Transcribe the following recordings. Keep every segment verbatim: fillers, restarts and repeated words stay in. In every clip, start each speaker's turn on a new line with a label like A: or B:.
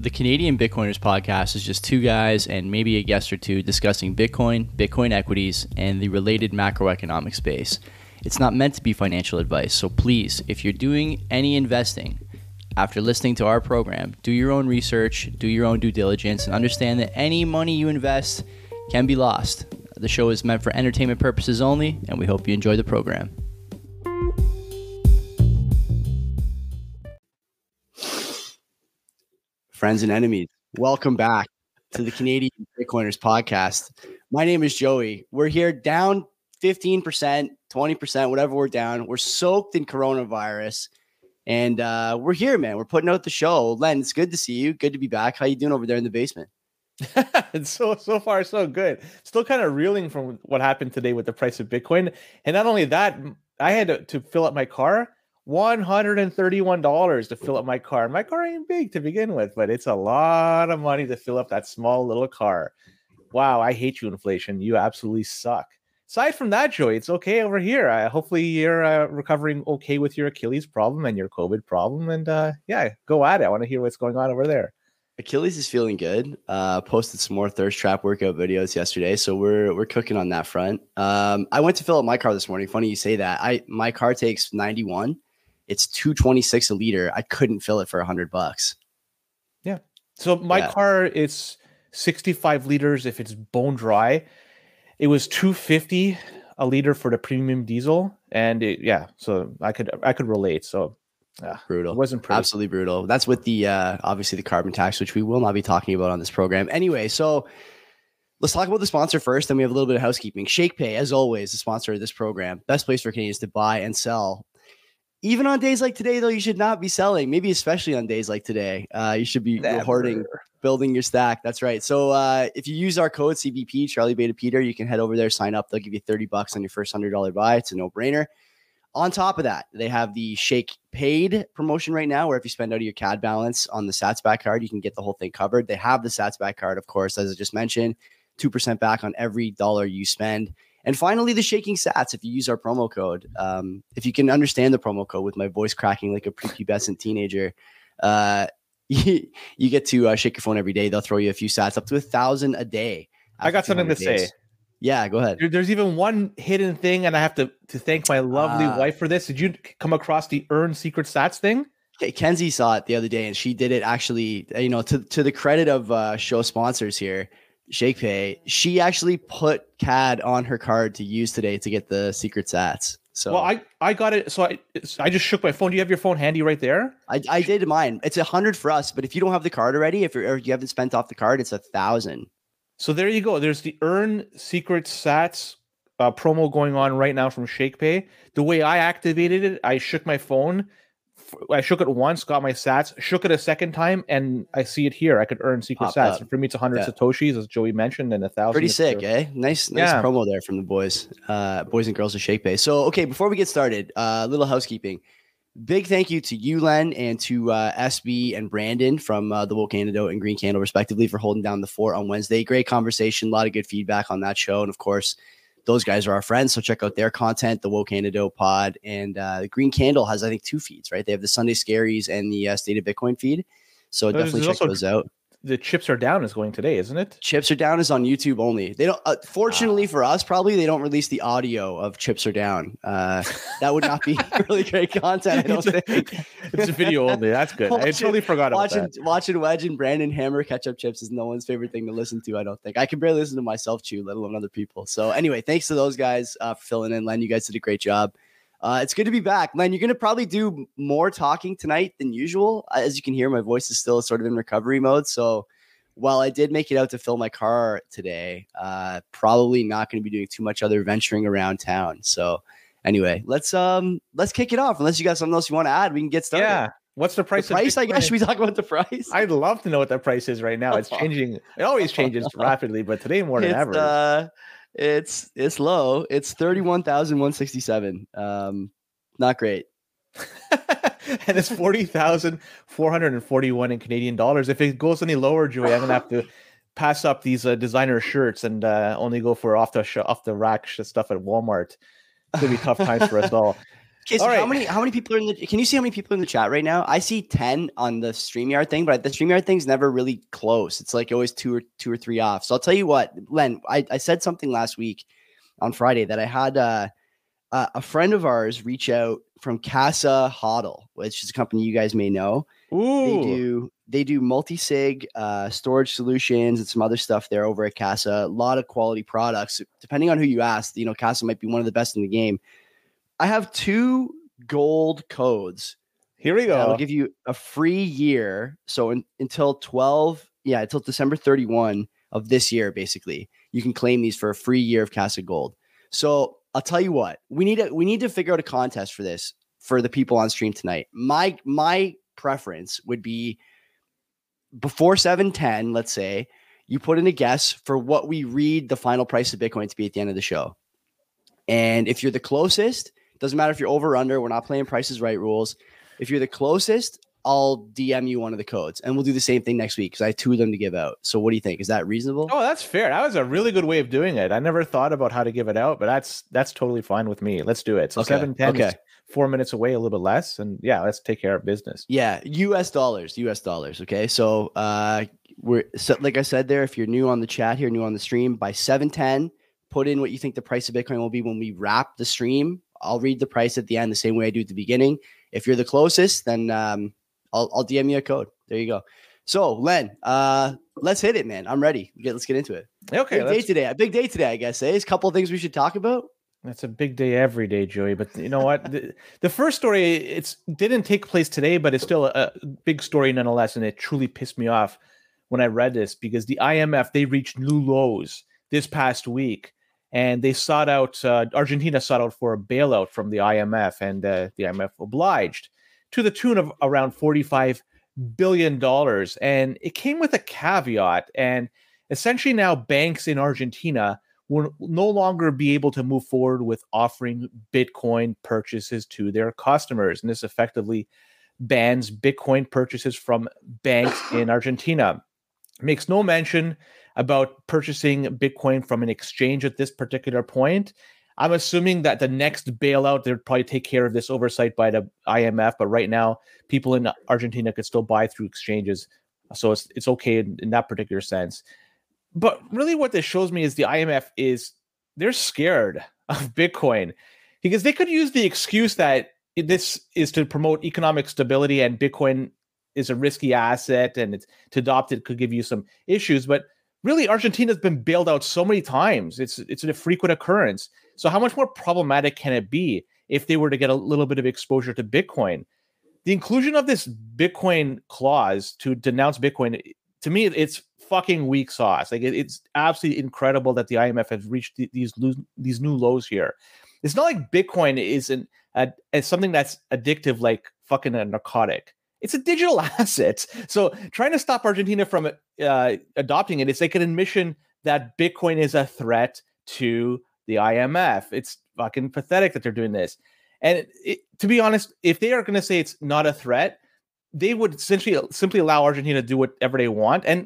A: The Canadian Bitcoiners podcast is just two guys and maybe a guest or two discussing Bitcoin, Bitcoin equities, and the related macroeconomic space. It's not meant to be financial advice, so please, if you're doing any investing after listening to our program, do your own research, do your own due diligence, and understand that any money you invest can be lost. The show is meant for entertainment purposes only, and we hope you enjoy the program. Friends and enemies, welcome back to the Canadian Bitcoiners podcast. My name is Joey. We're here down fifteen percent, twenty percent, whatever we're down. We're soaked in coronavirus, and uh, we're here, man. We're putting out the show. Len, it's good to see you. Good to be back. How you doing over there in the basement?
B: It's so so far so good. Still kind of reeling from what happened today with the price of Bitcoin, and not only that, I had to, to fill up my car. one hundred thirty-one dollars to fill up my car. My car ain't big to begin with, but it's a lot of money to fill up that small little car. Wow, I hate you, inflation. You absolutely suck. Aside from that, Joey, it's okay over here. Uh, hopefully you're uh, recovering okay with your Achilles problem and your COVID problem. And uh, yeah, go at it. I want to hear what's going on over there.
A: Achilles is feeling good. Uh, posted some more thirst trap workout videos yesterday, so we're we're cooking on that front. Um, I went to fill up my car this morning. Funny you say that. I my car takes ninety-one. It's two twenty-six a liter. I couldn't fill it for a hundred bucks.
B: Yeah. So my yeah. car is sixty-five liters if it's bone dry. It was two fifty a liter for the premium diesel, and it, yeah, so I could I could relate. So uh,
A: brutal.
B: It wasn't pretty.
A: Absolutely brutal. That's with the uh, obviously the carbon tax, which we will not be talking about on this program. Anyway, so let's talk about the sponsor first. Then we have a little bit of housekeeping. ShakePay, as always, the sponsor of this program, best place for Canadians to buy and sell. Even on days like today, though, you should not be selling. Maybe especially on days like today, uh, you should be Never. hoarding, building your stack. That's right. So uh, if you use our code C B P, Charlie Beta Peter, you can head over there, sign up. They'll give you thirty bucks on your first one hundred dollars buy. It's a no-brainer. On top of that, they have the Shake Paid promotion right now, where if you spend out of your C A D balance on the SatsBack card, you can get the whole thing covered. They have the SatsBack card, of course, as I just mentioned, two percent back on every dollar you spend. And finally, the Shaking Sats, if you use our promo code. Um, if you can understand the promo code with my voice cracking like a prepubescent teenager, uh, you, you get to uh, shake your phone every day. They'll throw you a few sats, up to a thousand a day.
B: I got something to days. say.
A: Yeah, go ahead.
B: There's even one hidden thing, and I have to, to thank my lovely uh, wife for this. Did you come across the Earn Secret Sats thing?
A: Kenzie saw it the other day, and she did it actually, you know, to, to the credit of uh, show sponsors here, ShakePay, she actually put C A D on her card to use today to get the secret sats. So
B: well, I, I got it. So I I just shook my phone. Do you have your phone handy right there?
A: I, I did mine. It's a hundred for us, but if you don't have the card already, if, you're, or if you haven't spent off the card, it's a thousand.
B: So there you go. There's the Earn Secret Sats uh, promo going on right now from ShakePay. The way I activated it, I shook my phone. I shook it once, got my sats, shook it a second time, and I see it here. I could earn secret Pop sats. And for me, it's one hundred yeah. Satoshis, as Joey mentioned, and a thousand.
A: Pretty sick, there. eh? Nice, nice yeah. promo there from the boys, uh, boys and girls of ShakePay. So, okay, before we get started, a uh, little housekeeping. Big thank you to you, Len, and to uh, S B and Brandon from uh, the Woke Antidote and Green Candle, respectively, for holding down the fort on Wednesday. Great conversation, a lot of good feedback on that show, and of course, those guys are our friends, so check out their content, the Woke Antidote pod. And uh, the Green Candle has, I think, two feeds, right? They have the Sunday Scaries and the uh, State of Bitcoin feed. So There's definitely check those out.
B: The Chips Are Down is going today, isn't it?
A: Chips Are Down is on YouTube only. They don't. Uh, fortunately ah. for us, probably they don't release the audio of Chips Are Down. Uh, that would not be really great content. I don't
B: it's
A: think
B: a, it's a video only. That's good. watching, I totally forgot about
A: watching,
B: that.
A: Watching Wedge and Brandon hammer ketchup chips is no one's favorite thing to listen to. I don't think I can barely listen to myself chew, let alone other people. So anyway, thanks to those guys uh, for filling in. Len, you guys did a great job. Uh, it's good to be back. Len, you're going to probably do more talking tonight than usual. As you can hear, my voice is still sort of in recovery mode. So while I did make it out to fill my car today, uh, probably not going to be doing too much other venturing around town. So anyway, let's um let's kick it off. Unless you got something else you want to add, we can get started.
B: Yeah. What's the price?
A: The price, I guess. Should we talk about the price?
B: I'd love to know what the price is right now. It's changing. It always changes rapidly, but today more than
A: it's,
B: ever.
A: Uh, it's it's low. It's thirty-one thousand one hundred sixty-seven. Um, not great.
B: And it's forty thousand four hundred forty-one in Canadian dollars. If it goes any lower, Joey, I'm gonna have to pass up these uh, designer shirts and uh, only go for off the sh- off the rack sh- stuff at Walmart. It's gonna be tough times for us all.
A: Okay, so
B: All
A: how
B: right.
A: many how many people are in the can you see how many people are in the chat right now? I see ten on the StreamYard thing, but the StreamYard thing's never really close. It's like always two or two or three off. So I'll tell you what, Len, I, I said something last week on Friday that I had uh, uh, a friend of ours reach out from Casa Hodl, which is a company you guys may know.
B: Ooh.
A: They do they do multi-sig uh, storage solutions and some other stuff there over at Casa. A lot of quality products. Depending on who you ask, you know, Casa might be one of the best in the game. I have two gold codes.
B: Here we go.
A: That'll give you a free year. So in, until twelve, yeah, until December thirty-first of this year, basically, you can claim these for a free year of Casa Gold. So I'll tell you what, we need to we need to figure out a contest for this for the people on stream tonight. My my preference would be before seven ten, let's say, you put in a guess for what we read the final price of Bitcoin to be at the end of the show. And if you're the closest, doesn't matter if you're over or under, we're not playing Price is Right rules. If you're the closest, I'll D M you one of the codes, and we'll do the same thing next week because I have two of them to give out. So what do you think? Is that reasonable?
B: Oh, that's fair. That was a really good way of doing it. I never thought about how to give it out, but that's that's totally fine with me. Let's do it. So
A: Okay.
B: seven ten
A: Okay.
B: is four minutes away, a little bit less, and yeah, let's take care of business.
A: Yeah, U S dollars, U S dollars. Okay, so uh, we're so, like I said there. If you're new on the chat here, new on the stream, by seven ten, put in what you think the price of Bitcoin will be when we wrap the stream. I'll read the price at the end the same way I do at the beginning. If you're the closest, then um, I'll, I'll D M you a code. There you go. So, Len, uh, let's hit it, man. I'm ready. Get, let's get into it.
B: Okay,
A: big day today. A big day today, I guess. Eh? There's a couple of things we should talk about.
B: That's a big day every day, Joey. But you know what? the, the first story, it's didn't take place today, but it's still a, a big story nonetheless, and it truly pissed me off when I read this because the I M F, they reached new lows this past week. And they sought out, uh, Argentina sought out for a bailout from the I M F, and uh, the I M F obliged to the tune of around forty-five billion dollars. And it came with a caveat. And essentially now banks in Argentina will no longer be able to move forward with offering Bitcoin purchases to their customers. And this effectively bans Bitcoin purchases from banks in Argentina. It makes no mention about purchasing Bitcoin from an exchange at this particular point. I'm assuming that the next bailout, they'll probably take care of this oversight by the I M F. But right now, people in Argentina could still buy through exchanges. So it's it's okay in, in that particular sense. But really what this shows me is the I M F is, they're scared of Bitcoin because they could use the excuse that this is to promote economic stability and Bitcoin is a risky asset and it's, to adopt it could give you some issues. But really, Argentina's been bailed out so many times. It's it's a frequent occurrence. So how much more problematic can it be if they were to get a little bit of exposure to Bitcoin? The inclusion of this Bitcoin clause to denounce Bitcoin, to me, it's fucking weak sauce. Like it, it's absolutely incredible that the I M F has reached the, these these new lows here. It's not like Bitcoin is an a, a, something that's addictive like fucking a narcotic. It's a digital asset. So trying to stop Argentina from uh, adopting it is like an admission that Bitcoin is a threat to the I M F. It's fucking pathetic that they're doing this. And it, it, to be honest, if they are going to say it's not a threat, they would essentially simply allow Argentina to do whatever they want and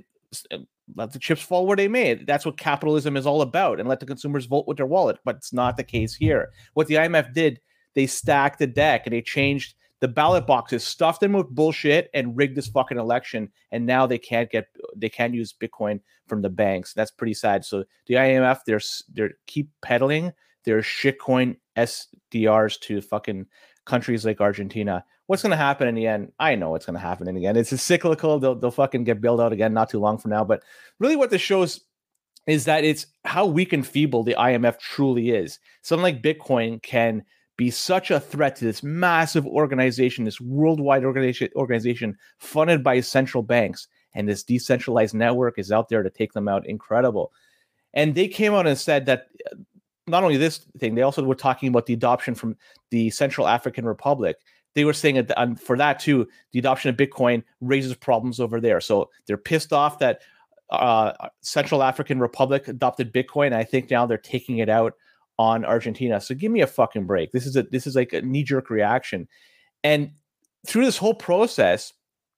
B: let the chips fall where they may. That's what capitalism is all about, and let the consumers vote with their wallet. But it's not the case here. What the I M F did, they stacked the deck and they changed the ballot boxes, stuffed them with bullshit, and rigged this fucking election. And now they can't get, they can't use Bitcoin from the banks. That's pretty sad. So the I M F, they're they're keep peddling their shitcoin S D Rs to fucking countries like Argentina. What's going to happen in the end? I know what's going to happen in the end. It's a cyclical. They'll they'll fucking get bailed out again not too long from now. But really, what this shows is that it's how weak and feeble the I M F truly is. Something like Bitcoin can be such a threat to this massive organization, this worldwide organization, organization funded by central banks, and this decentralized network is out there to take them out. Incredible. And they came out and said that not only this thing, they also were talking about the adoption from the Central African Republic. They were saying that um, for that too, the adoption of Bitcoin raises problems over there. So they're pissed off that uh, Central African Republic adopted Bitcoin. And I think now they're taking it out on Argentina. So give me a fucking break. This is a this is like a knee-jerk reaction. And through this whole process,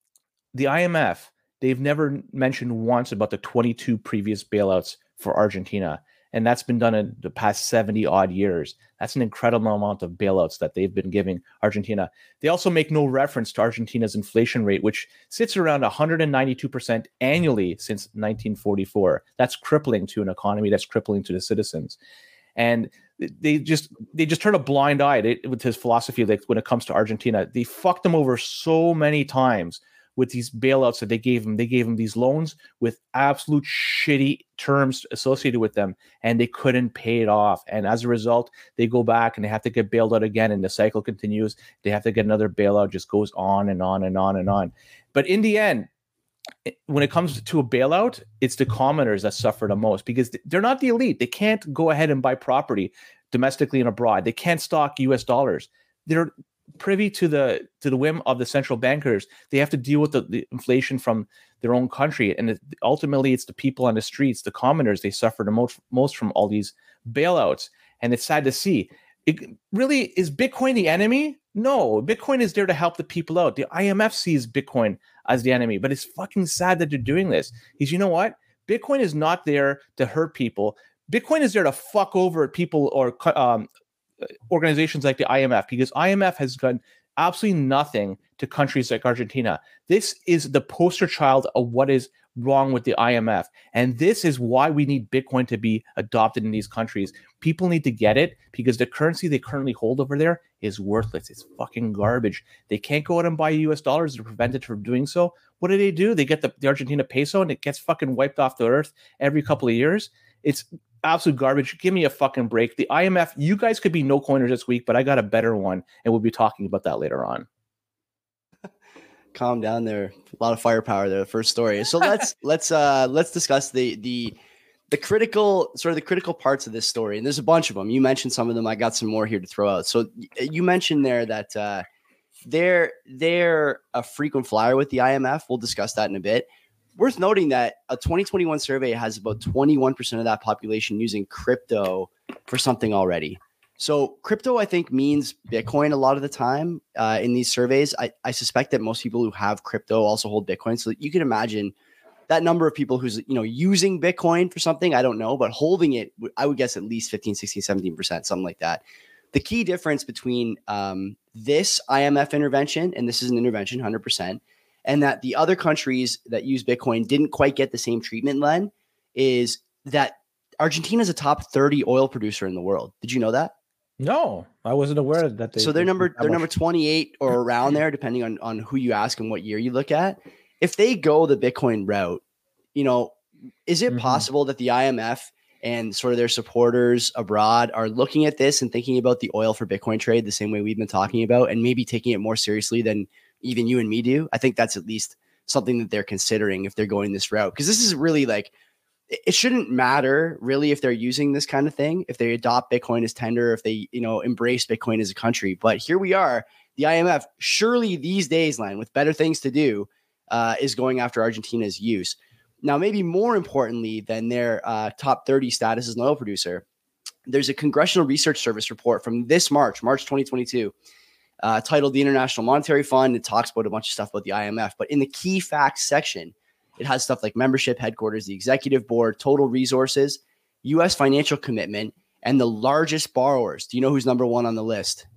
B: the I M F, they've never mentioned once about the twenty-two previous bailouts for Argentina. And that's been done in the past seventy odd years. That's an incredible amount of bailouts that they've been giving Argentina. They also make no reference to Argentina's inflation rate, which sits around one hundred ninety-two percent annually since nineteen forty-four. That's crippling to an economy. That's crippling to the citizens. And they just they just turn a blind eye to, with his philosophy. Like when it comes to Argentina, they fucked them over so many times with these bailouts that they gave them. They gave them these loans with absolute shitty terms associated with them, and they couldn't pay it off. And as a result, they go back and they have to get bailed out again, and the cycle continues. They have to get another bailout, just goes on and on and on and on. But in the end, when it comes to a bailout, it's the commoners that suffer the most because they're not the elite. They can't go ahead and buy property domestically and abroad. They can't stock U S dollars. They're privy to the to the whim of the central bankers. They have to deal with the, the inflation from their own country, and it, ultimately it's the people on the streets, the commoners. They suffer the most most from all these bailouts, and it's sad to see. It really is Bitcoin the enemy? No, Bitcoin is there to help the people out. The I M F sees Bitcoin as the enemy, but it's fucking sad that they're doing this. Because you know what? Bitcoin is not there to hurt people. Bitcoin is there to fuck over people or um, organizations like the I M F, because I M F has done absolutely nothing to countries like Argentina. This is the poster child of what is wrong with the I M F. And this is why we need Bitcoin to be adopted in these countries. People need to get it because the currency they currently hold over there is worthless. It's fucking garbage. They can't go out and buy U S dollars. They're prevented from doing so. What do they do? They get the, the Argentina peso and it gets fucking wiped off the earth every couple of years. It's absolute garbage. Give me a fucking break. The I M F, you guys could be no coiners this week, but I got a better one, and we'll be talking about that later on.
A: Calm down there. A lot of firepower there. The first story. So let's let's uh let's discuss the the the critical sort of the critical parts of this story. And there's a bunch of them. You mentioned some of them. I got some more here to throw out. So you mentioned there that uh, they're they're a frequent flyer with the I M F. We'll discuss that in a bit. Worth noting that a twenty twenty-one survey has about twenty-one percent of that population using crypto for something already. So crypto, I think, means Bitcoin a lot of the time uh, in these surveys. I, I suspect that most people who have crypto also hold Bitcoin. So you can imagine that number of people who's, you know, using Bitcoin for something, I don't know, but holding it, I would guess at least fifteen, sixteen, seventeen percent, something like that. The key difference between um, this I M F intervention, and this is an intervention, one hundred percent, and that the other countries that use Bitcoin didn't quite get the same treatment, Len, is that Argentina is a top thirty oil producer in the world. Did you know that?
B: No, I wasn't aware that they.
A: So they're number they're number twenty-eight or around there, depending on, on who you ask and what year you look at. If they go the Bitcoin route, you know, is it mm-hmm. possible that the I M F and sort of their supporters abroad are looking at this and thinking about the oil for Bitcoin trade the same way we've been talking about, and maybe taking it more seriously than even you and me do? I think that's at least something that they're considering if they're going this route, because this is really like, it shouldn't matter really if they're using this kind of thing, if they adopt Bitcoin as tender, if they, you know, embrace Bitcoin as a country. But here we are, the I M F, surely these days, Len, with better things to do, uh, is going after Argentina's use. Now, maybe more importantly than their uh, top thirty status as an oil producer, there's a Congressional Research Service report from this March, March twenty twenty-two, uh, titled The International Monetary Fund. It talks about a bunch of stuff about the I M F, but in the key facts section, it has stuff like membership, headquarters, the executive board, total resources, U S financial commitment, and the largest borrowers. Do you know who's number one on the list?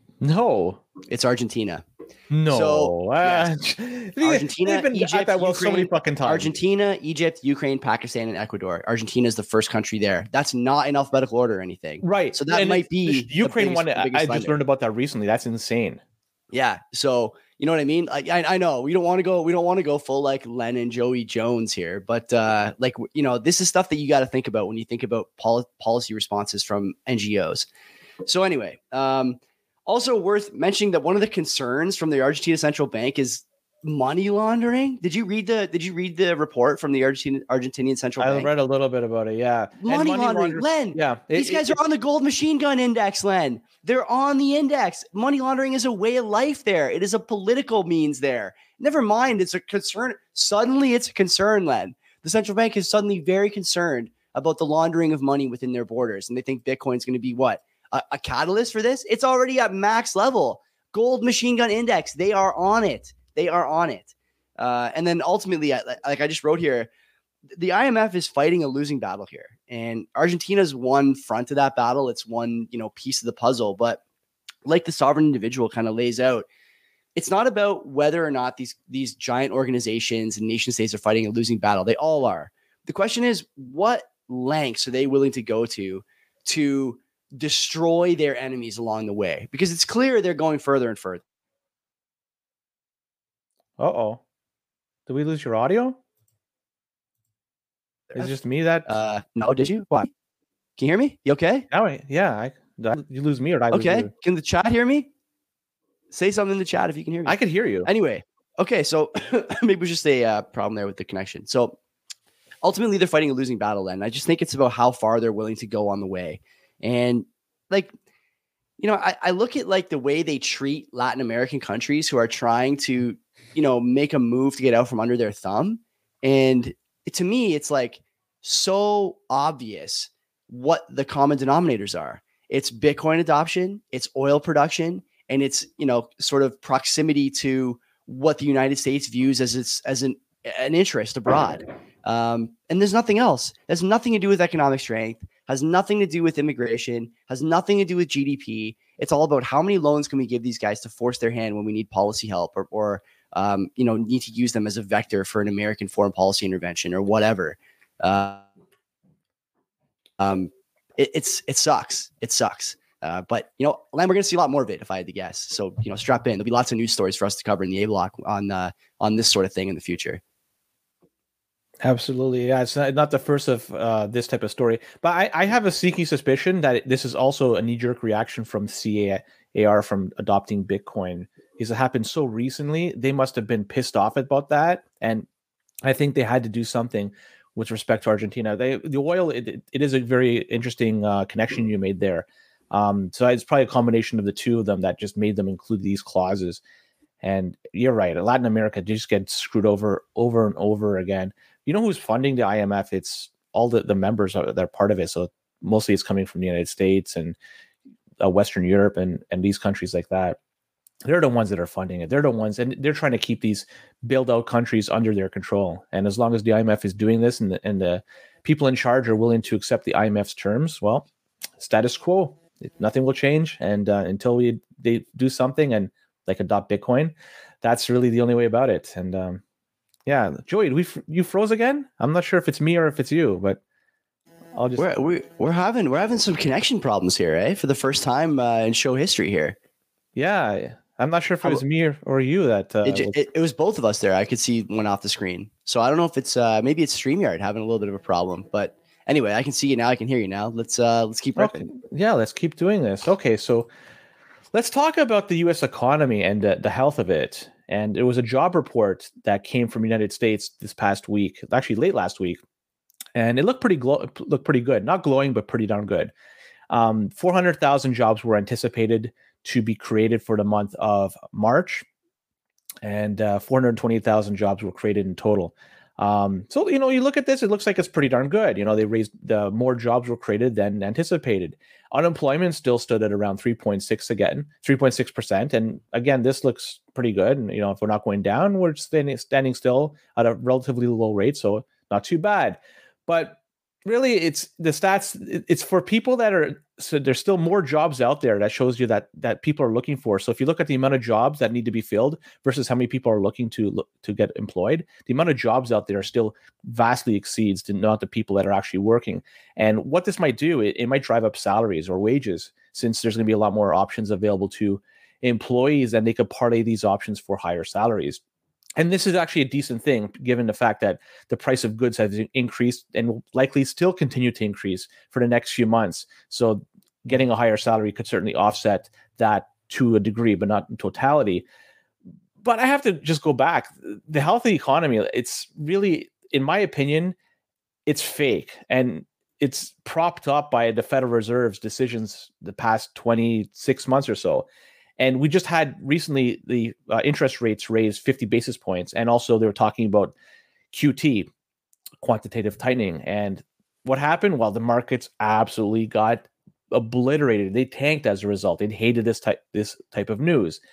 B: No.
A: It's Argentina.
B: No.
A: So,
B: uh,
A: yes. Argentina,
B: been
A: Egypt,
B: that well
A: Ukraine,
B: so many fucking times. Argentina,
A: Egypt, Ukraine, Pakistan, and Ecuador. Argentina is the first country there. That's not in alphabetical order or anything.
B: Right.
A: So that
B: and
A: might be
B: the Ukraine
A: biggest,
B: one. I, I just
A: lender.
B: learned about that recently. That's insane.
A: Yeah. So you know what I mean? I, I I know we don't want to go we don't want to go full like Len and Joey Jones here, but uh, like you know this is stuff that you got to think about when you think about pol- policy responses from N G Os. So anyway, um, also worth mentioning that one of the concerns from the Argentina Central Bank is money laundering. Did you read the Did you read the report from the Argentine Argentinian Central
B: I
A: Bank?
B: I read a little bit about it. Yeah,
A: money, money laundering, Len.
B: Yeah,
A: it, these guys it, are on the gold machine gun index, Len. They're on the index. Money laundering is a way of life there. It is a political means there. Never mind, it's a concern. Suddenly, it's a concern, Len. The central bank is suddenly very concerned about the laundering of money within their borders, and they think Bitcoin is going to be what a, a catalyst for this. It's already at max level. Gold machine gun index. They are on it. They are on it. Uh, and then ultimately, like I just wrote here, the I M F is fighting a losing battle here, and Argentina's one front of that battle. It's one, you know, piece of the puzzle. But like the sovereign individual kind of lays out, it's not about whether or not these these giant organizations and nation states are fighting a losing battle. They all are. The question is, what lengths are they willing to go to to destroy their enemies along the way? Because it's clear they're going further and further.
B: Uh-oh. Did we lose your audio? Is it just me that...
A: Uh, no, did you? What? Can you hear me? You okay?
B: No, I, yeah. I, did you lose me or did I lose
A: okay.
B: you?
A: Can the chat hear me? Say something in the chat if you can hear me.
B: I could hear you.
A: Anyway, okay, so maybe it was just a uh, problem there with the connection. So ultimately, they're fighting a losing battle then. I just think it's about how far they're willing to go on the way. And like, you know, I, I look at like the way they treat Latin American countries who are trying to, you know, make a move to get out from under their thumb. And it, to me, it's like so obvious what the common denominators are. It's Bitcoin adoption, it's oil production, and it's, you know, sort of proximity to what the United States views as its as an an interest abroad. Um, and there's nothing else. It has nothing to do with economic strength, has nothing to do with immigration, has nothing to do with G D P. It's all about how many loans can we give these guys to force their hand when we need policy help or, or um, you know, need to use them as a vector for an American foreign policy intervention or whatever. Uh, um, it, it's it sucks. It sucks. Uh, but, you know, Lam, we're going to see a lot more of it if I had to guess. So, you know, strap in. There'll be lots of news stories for us to cover in the A Block on uh, on this sort of thing in the future.
B: Absolutely. Yeah, it's not, not the first of uh, this type of story. But I, I have a sneaky suspicion that this is also a knee-jerk reaction from C A R from adopting Bitcoin. Because it happened so recently, they must have been pissed off about that. And I think they had to do something with respect to Argentina. They, the oil, it, it is a very interesting uh, connection you made there. Um, so it's probably a combination of the two of them that just made them include these clauses. And you're right, Latin America just gets screwed over over and over again. You know who's funding the I M F? It's all the, the members are, that are part of it. So mostly it's coming from the United States and uh, Western Europe and, and these countries like that. They're the ones that are funding it. They're the ones, and they're trying to keep these build out countries under their control. And as long as the I M F is doing this and the, and the people in charge are willing to accept the I M F's terms, well, status quo. Nothing will change. And uh, until we they do something and like adopt Bitcoin, that's really the only way about it. And um, yeah, Joey, we you froze again? I'm not sure if it's me or if it's you, but I'll just
A: we're we're, we're having we're having some connection problems here, eh? For the first time uh, in show history here.
B: Yeah, I'm not sure if it was me or, or you that uh,
A: it, was... It, it was both of us there. I could see one off the screen, so I don't know if it's uh, maybe it's StreamYard having a little bit of a problem, but. Anyway, I can see you now. I can hear you now. Let's uh, let's keep
B: okay.
A: ripping.
B: Yeah, let's keep doing this. Okay, so let's talk about the U S economy and uh, the health of it. And it was a job report that came from the United States this past week, actually late last week, and it looked pretty glow- looked pretty good. Not glowing, but pretty darn good. Um, four hundred thousand jobs were anticipated to be created for the month of March, and uh, four hundred twenty thousand jobs were created in total. Um, so, you know, you look at this, it looks like it's pretty darn good. You know, they raised the more jobs were created than anticipated. Unemployment still stood at around three point six again, three point six percent. And again, this looks pretty good. And, you know, if we're not going down, we're standing, standing still at a relatively low rate. So not too bad, but really it's the stats. It's for people that are, so there's still more jobs out there that shows you that, that people are looking for. So if you look at the amount of jobs that need to be filled versus how many people are looking to look to get employed, the amount of jobs out there still vastly exceeds the not the people that are actually working. And what this might do, it, it might drive up salaries or wages, since there's going to be a lot more options available to employees, and they could parlay these options for higher salaries. And this is actually a decent thing, given the fact that the price of goods has increased and will likely still continue to increase for the next few months. So getting a higher salary could certainly offset that to a degree, but not in totality. But I have to just go back. The healthy economy, it's really, in my opinion, it's fake. And it's propped up by the Federal Reserve's decisions the past twenty-six months or so. And we just had recently the uh, interest rates raised fifty basis points. And also they were talking about Q T, quantitative tightening. And what happened? Well, the markets absolutely got obliterated. They tanked as a result. They hated this type, this type of news.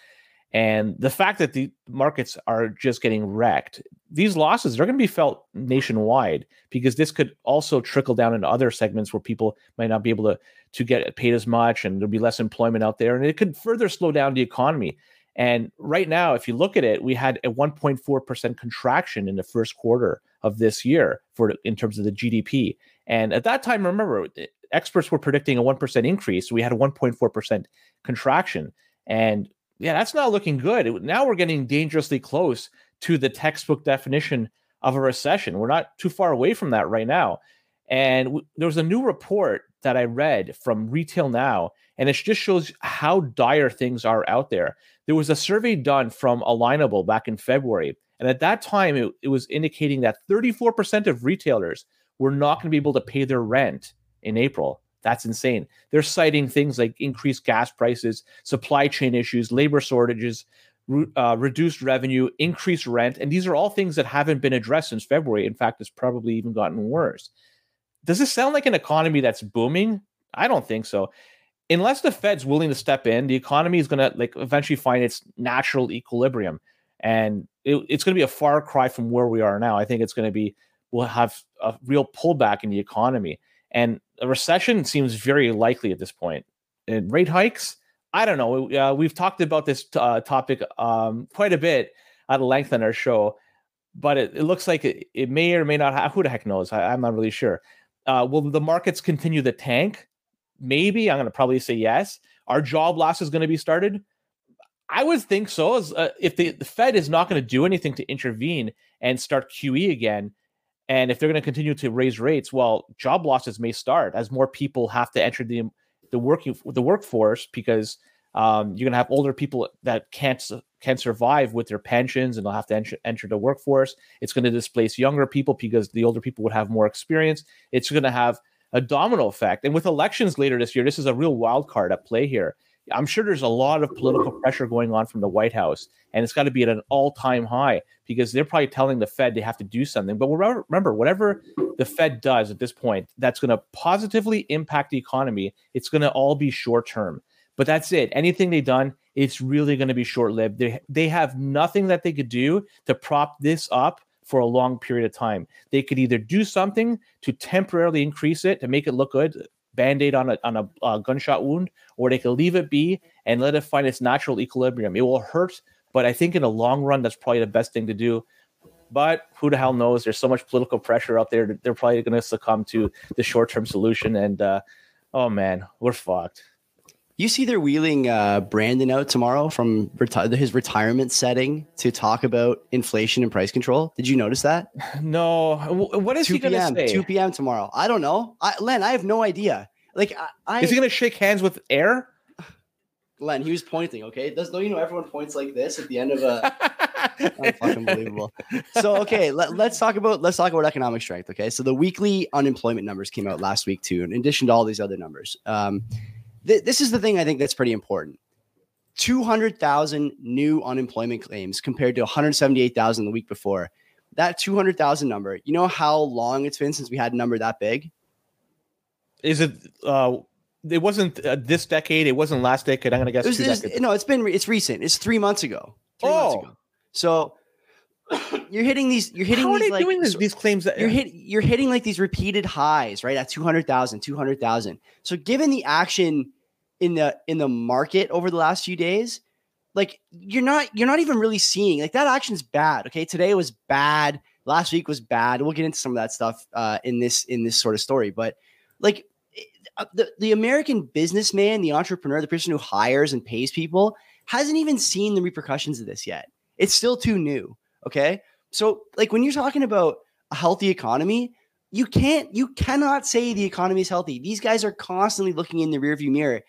B: And the fact that the markets are just getting wrecked, these losses are going to be felt nationwide, because this could also trickle down into other segments where people might not be able to, to get paid as much, and there'll be less employment out there, and it could further slow down the economy. And right now, if you look at it, we had a one point four percent contraction in the first quarter of this year for in terms of the G D P. And at that time, remember, experts were predicting a one percent increase. We had a one point four percent contraction. And yeah, that's not looking good. Now we're getting dangerously close to the textbook definition of a recession. We're not too far away from that right now. And w- there was a new report that I read from Retail Now, and it just shows how dire things are out there. There was a survey done from Alignable back in February, and at that time, it, it was indicating that thirty-four percent of retailers were not going to be able to pay their rent in April. That's insane. They're citing things like increased gas prices, supply chain issues, labor shortages, uh, reduced revenue, increased rent. And these are all things that haven't been addressed since February. In fact, it's probably even gotten worse. Does this sound like an economy that's booming? I don't think so. Unless the Fed's willing to step in, the economy is going to like eventually find its natural equilibrium. And it, it's going to be a far cry from where we are now. I think it's going to be, we'll have a real pullback in the economy. And a recession seems very likely at this point. And rate hikes, I don't know. Uh, we've talked about this uh, topic um, quite a bit at length on our show, but it, it looks like it, it may or may not have. Who the heck knows? I, I'm not really sure. Uh, will the markets continue to tank? Maybe. I'm going to probably say yes. Are job losses going to be started? I would think so. As, uh, if the, the Fed is not going to do anything to intervene and start Q E again, and if they're going to continue to raise rates, well, job losses may start as more people have to enter the the working the workforce, because um, you're going to have older people that can't can't survive with their pensions, and they'll have to enter, enter the workforce. It's going to displace younger people because the older people would have more experience. It's going to have a domino effect. And with elections later this year, this is a real wild card at play here. I'm sure there's a lot of political pressure going on from the White House, and it's got to be at an all-time high, because they're probably telling the Fed they have to do something. But remember, whatever the Fed does at this point, that's going to positively impact the economy. It's going to all be short-term. But that's it. Anything they've done, it's really going to be short-lived. They, they have nothing that they could do to prop this up for a long period of time. They could either do something to temporarily increase it, to make it look good, Band-Aid on a on a uh, gunshot wound, or they could leave it be and let it find its natural equilibrium. It will hurt, but I think in the long run, that's probably the best thing to do. But who the hell knows? There's so much political pressure out there that they're probably going to succumb to the short-term solution. And uh, oh man, we're fucked.
A: You see they're wheeling uh, Brandon out tomorrow from reti- his retirement setting to talk about inflation and price control. Did you notice that?
B: No. What is he going to say?
A: two p.m. tomorrow. I don't know. I, Len, I have no idea. Like, I, I
B: is he going to shake hands with air?
A: Len, he was pointing. Okay, does don't you know everyone points like this at the end of a? Unbelievable. So okay, let, let's talk about let's talk about economic strength. Okay, so the weekly unemployment numbers came out last week too, in addition to all these other numbers. Um, th- this is the thing I think that's pretty important. two hundred thousand new unemployment claims compared to one hundred seventy-eight thousand the week before. That two hundred thousand number. You know how long it's been since we had a number that big?
B: Is it? Uh, it wasn't uh, this decade. It wasn't last decade. I'm gonna guess.
A: It was,
B: two
A: it's, no, it's been. It's recent. It's three months ago. Three
B: oh.
A: months ago. So you're hitting these. You're hitting.
B: How are
A: these,
B: they
A: like,
B: doing this,
A: so
B: these claims? That,
A: you're hit. You're hitting like these repeated highs, right? At two hundred thousand, two hundred thousand. So given the action in the in the market over the last few days, like you're not you're not even really seeing like that action's bad. Okay, today was bad. Last week was bad. We'll get into some of that stuff uh, in this in this sort of story, but like. The, the American businessman, the entrepreneur, the person who hires and pays people hasn't even seen the repercussions of this yet. It's still too new. Okay. So like when you're talking about a healthy economy, you can't, you cannot say the economy is healthy. These guys are constantly looking in the rearview mirror.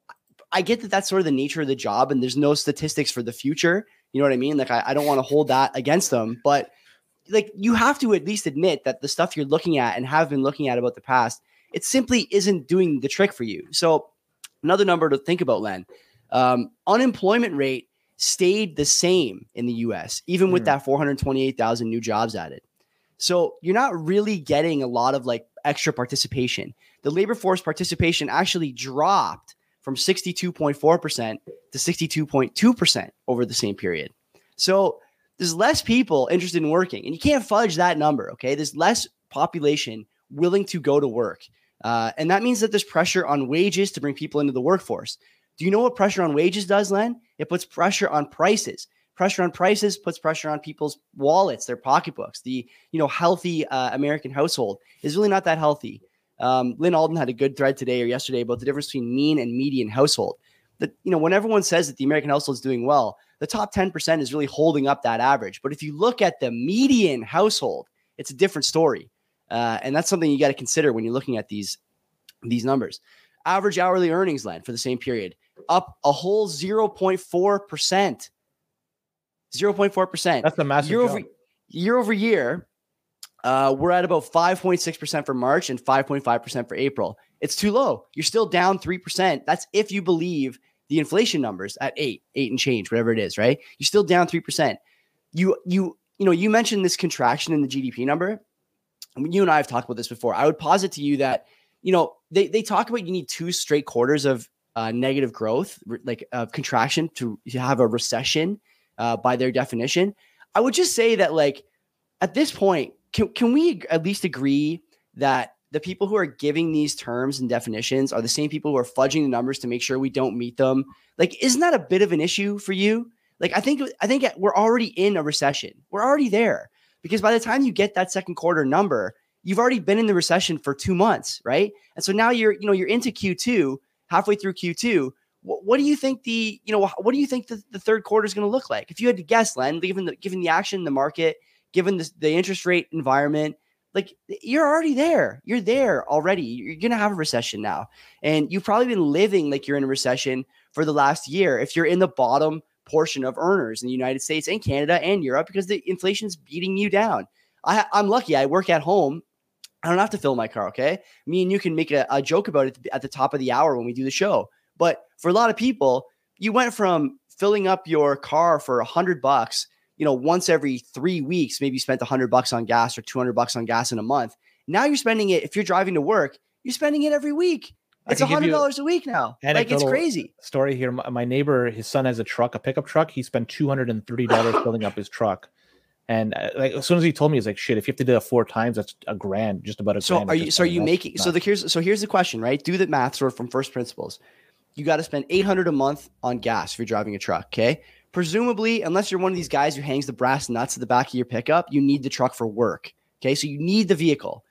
A: I get that that's sort of the nature of the job and there's no statistics for the future. You know what I mean? Like I, I don't want to hold that against them, but like you have to at least admit that the stuff you're looking at and have been looking at about the past, it simply isn't doing the trick for you. So another number to think about, Len, um, unemployment rate stayed the same in the U S, even with mm. that four hundred twenty-eight thousand new jobs added. So you're not really getting a lot of like extra participation. The labor force participation actually dropped from sixty-two point four percent to sixty-two point two percent over the same period. So there's less people interested in working, and you can't fudge that number, okay? There's less population willing to go to work. Uh, and that means that there's pressure on wages to bring people into the workforce. Do you know what pressure on wages does, Len? It puts pressure on prices. Pressure on prices puts pressure on people's wallets, their pocketbooks. The you know healthy uh, American household is really not that healthy. Um, Lynn Alden had a good thread today or yesterday about the difference between mean and median household. That you know when everyone says that the American household is doing well, the top ten percent is really holding up that average. But if you look at the median household, it's a different story, uh, and that's something you got to consider when you're looking at these these numbers. Average hourly earnings, Len, for the same period, up a whole zero point four percent. zero point four percent.
B: That's a massive
A: year
B: jump.
A: over year over year. Uh, we're at about five point six percent for March and five point five percent for April. It's too low. You're still down three percent. That's if you believe the inflation numbers at eight, eight and change, whatever it is, right? You're still down three percent. You, you, you know, you mentioned this contraction in the G D P number. I mean, you and I have talked about this before. I would posit to you that, you know, they, they talk about you need two straight quarters of uh, negative growth, like uh, contraction to have a recession uh, by their definition. I would just say that, like, at this point, can, can we at least agree that the people who are giving these terms and definitions are the same people who are fudging the numbers to make sure we don't meet them? Like, isn't that a bit of an issue for you? Like, I think, I think we're already in a recession. We're already there, because by the time you get that second quarter number, you've already been in the recession for two months. Right. And so now you're, you know, you're into Q two, halfway through Q two. What, what do you think the, you know, what do you think the, the third quarter is going to look like? If you had to guess, Len, given the, given the action in the market, given the, the interest rate environment, like, you're already there. You're there already. You're going to have a recession now. And you've probably been living like you're in a recession for the last year if you're in the bottom portion of earners in the United States and Canada and Europe, because the inflation is beating you down. I, I'm lucky. I work at home. I don't have to fill my car, okay? Me and you can make a, a joke about it at the top of the hour when we do the show. But for a lot of people, you went from filling up your car for a hundred bucks, you know, once every three weeks, maybe you spent a hundred bucks on gas or two hundred bucks on gas in a month. Now you're spending it, if you're driving to work, you're spending it every week. It's a hundred dollars a week now. Like, it's crazy.
B: Story here. My, my neighbor, his son has a truck, a pickup truck. He spent two hundred thirty dollars filling up his truck. And uh, like, as soon as he told me, he's like, shit, if you have to do that four times, that's a grand, just about a
A: so
B: grand.
A: Are you, so are you making, so the, here's, so here's the question, right? Do the math sort of from first principles. You got to spend eight hundred dollars a month on gas if you're driving a truck. Okay. Presumably, unless you're one of these guys who hangs the brass nuts at the back of your pickup, you need the truck for work. Okay. So you need the vehicle.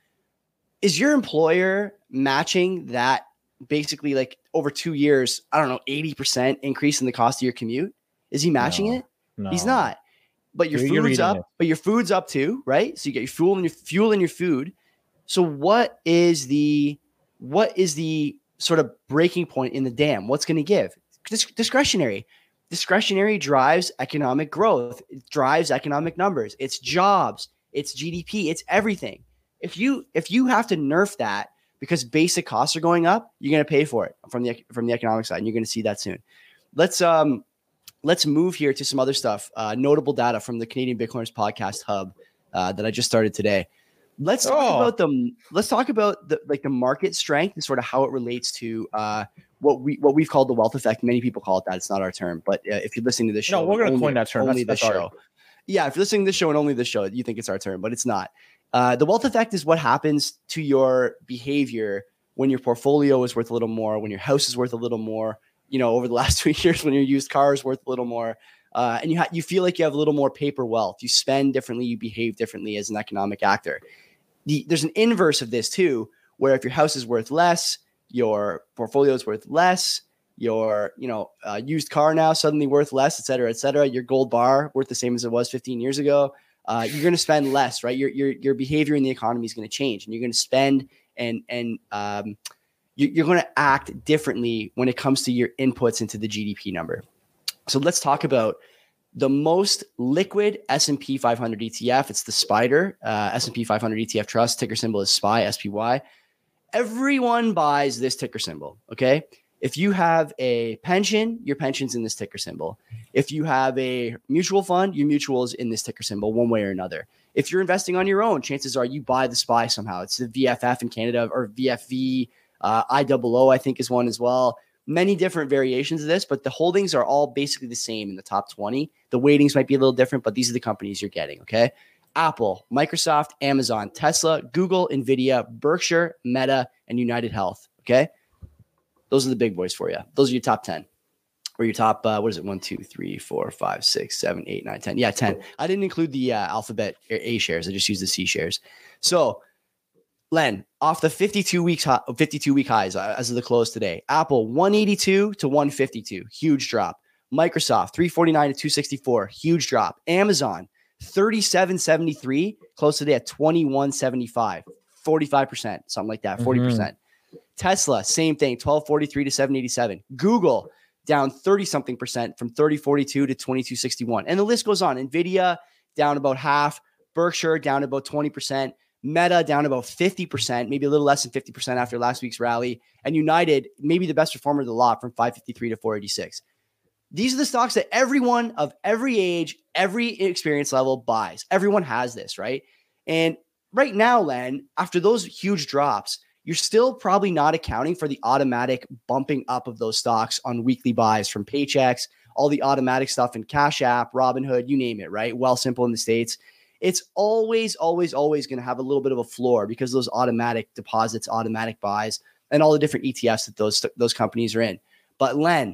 A: Is your employer matching that basically, like, over two years, I don't know, eighty percent increase in the cost of your commute? Is he matching
B: No,
A: it?
B: no.
A: He's not. But your
B: You're- you're
A: food's
B: reading
A: up,
B: it.
A: but your food's up too, right? So you get your fuel and your fuel and your food. So what is the, what is the sort of breaking point in the dam? What's going to give? Dis- discretionary. Discretionary drives economic growth. It drives economic numbers. It's jobs. It's G D P. It's everything. If you if you have to nerf that because basic costs are going up, you're going to pay for it from the from the economic side, and you're going to see that soon. Let's um let's move here to some other stuff. Uh, notable data from the Canadian Bitcoiners Podcast Hub uh, that I just started today. Let's talk
B: Oh.
A: about the let's talk about the like the market strength and sort of how it relates to uh, what we what we've called the wealth effect. Many people call it that. It's not our term, but uh, if you're listening to this show,
B: No, we're going to
A: only-
B: coin that term.
A: Only
B: That's,
A: this
B: that's ours.
A: show. Yeah, if you're listening to this show and only this show, you think it's our term, but it's not. Uh, the wealth effect is what happens to your behavior when your portfolio is worth a little more, when your house is worth a little more, you know, over the last two years, when your used car is worth a little more, uh, and you ha- you feel like you have a little more paper wealth. You spend differently, you behave differently as an economic actor. The, there's an inverse of this too, where if your house is worth less, your portfolio is worth less, your, you know, uh, used car now suddenly worth less, et cetera, et cetera. Your gold bar worth the same as it was fifteen years ago. Uh, you're going to spend less, right? Your, your, your behavior in the economy is going to change, and you're going to spend and, and um, you, you're going to act differently when it comes to your inputs into the G D P number. So let's talk about the most liquid S and P five hundred E T F. It's the SPDR, uh, S and P five hundred E T F Trust. Ticker symbol is S P Y, S P Y. Everyone buys this ticker symbol, okay? If you have a pension, your pension's in this ticker symbol. If you have a mutual fund, your mutual is in this ticker symbol one way or another. If you're investing on your own, chances are you buy the S P Y somehow. It's the V F F in Canada, or V F V, uh, I O O, I think is one as well. many different variations of this, but the holdings are all basically the same in the top twenty. The weightings might be a little different, but these are the companies you're getting, okay? Apple, Microsoft, Amazon, Tesla, Google, NVIDIA, Berkshire, Meta, and United Health, okay? Those are the big boys for you. Those are your top ten. Or your top, uh, what is it? One, two, three, four, five, six, seven, eight, nine, ten. Yeah, ten. I didn't include the uh, Alphabet A shares. I just used the C shares. So, Len, off the fifty-two weeks, fifty-two week highs uh, as of the close today, Apple one eighty-two to one fifty-two, huge drop. Microsoft three forty-nine to two sixty-four, huge drop. Amazon thirty-seven seventy-three, close today at twenty-one seventy-five, forty-five percent, something like that, forty percent. Mm-hmm. Tesla, same thing, twelve forty-three to seven eighty-seven. Google down thirty something percent from thirty forty-two to twenty-two sixty-one. And the list goes on. NVIDIA down about half, Berkshire down about twenty percent. Meta down about fifty percent, maybe a little less than fifty percent after last week's rally. And United, maybe the best performer of the lot from five fifty-three to four eighty-six. These are the stocks that everyone of every age, every experience level buys. Everyone has this, right? And right now, Len, after those huge drops, you're still probably not accounting for the automatic bumping up of those stocks on weekly buys from paychecks, all the automatic stuff in Cash App, Robinhood, you name it, right? Wealthsimple in the States. It's always, always, always going to have a little bit of a floor because those automatic deposits, automatic buys, and all the different E T Fs that those, those companies are in. But Len,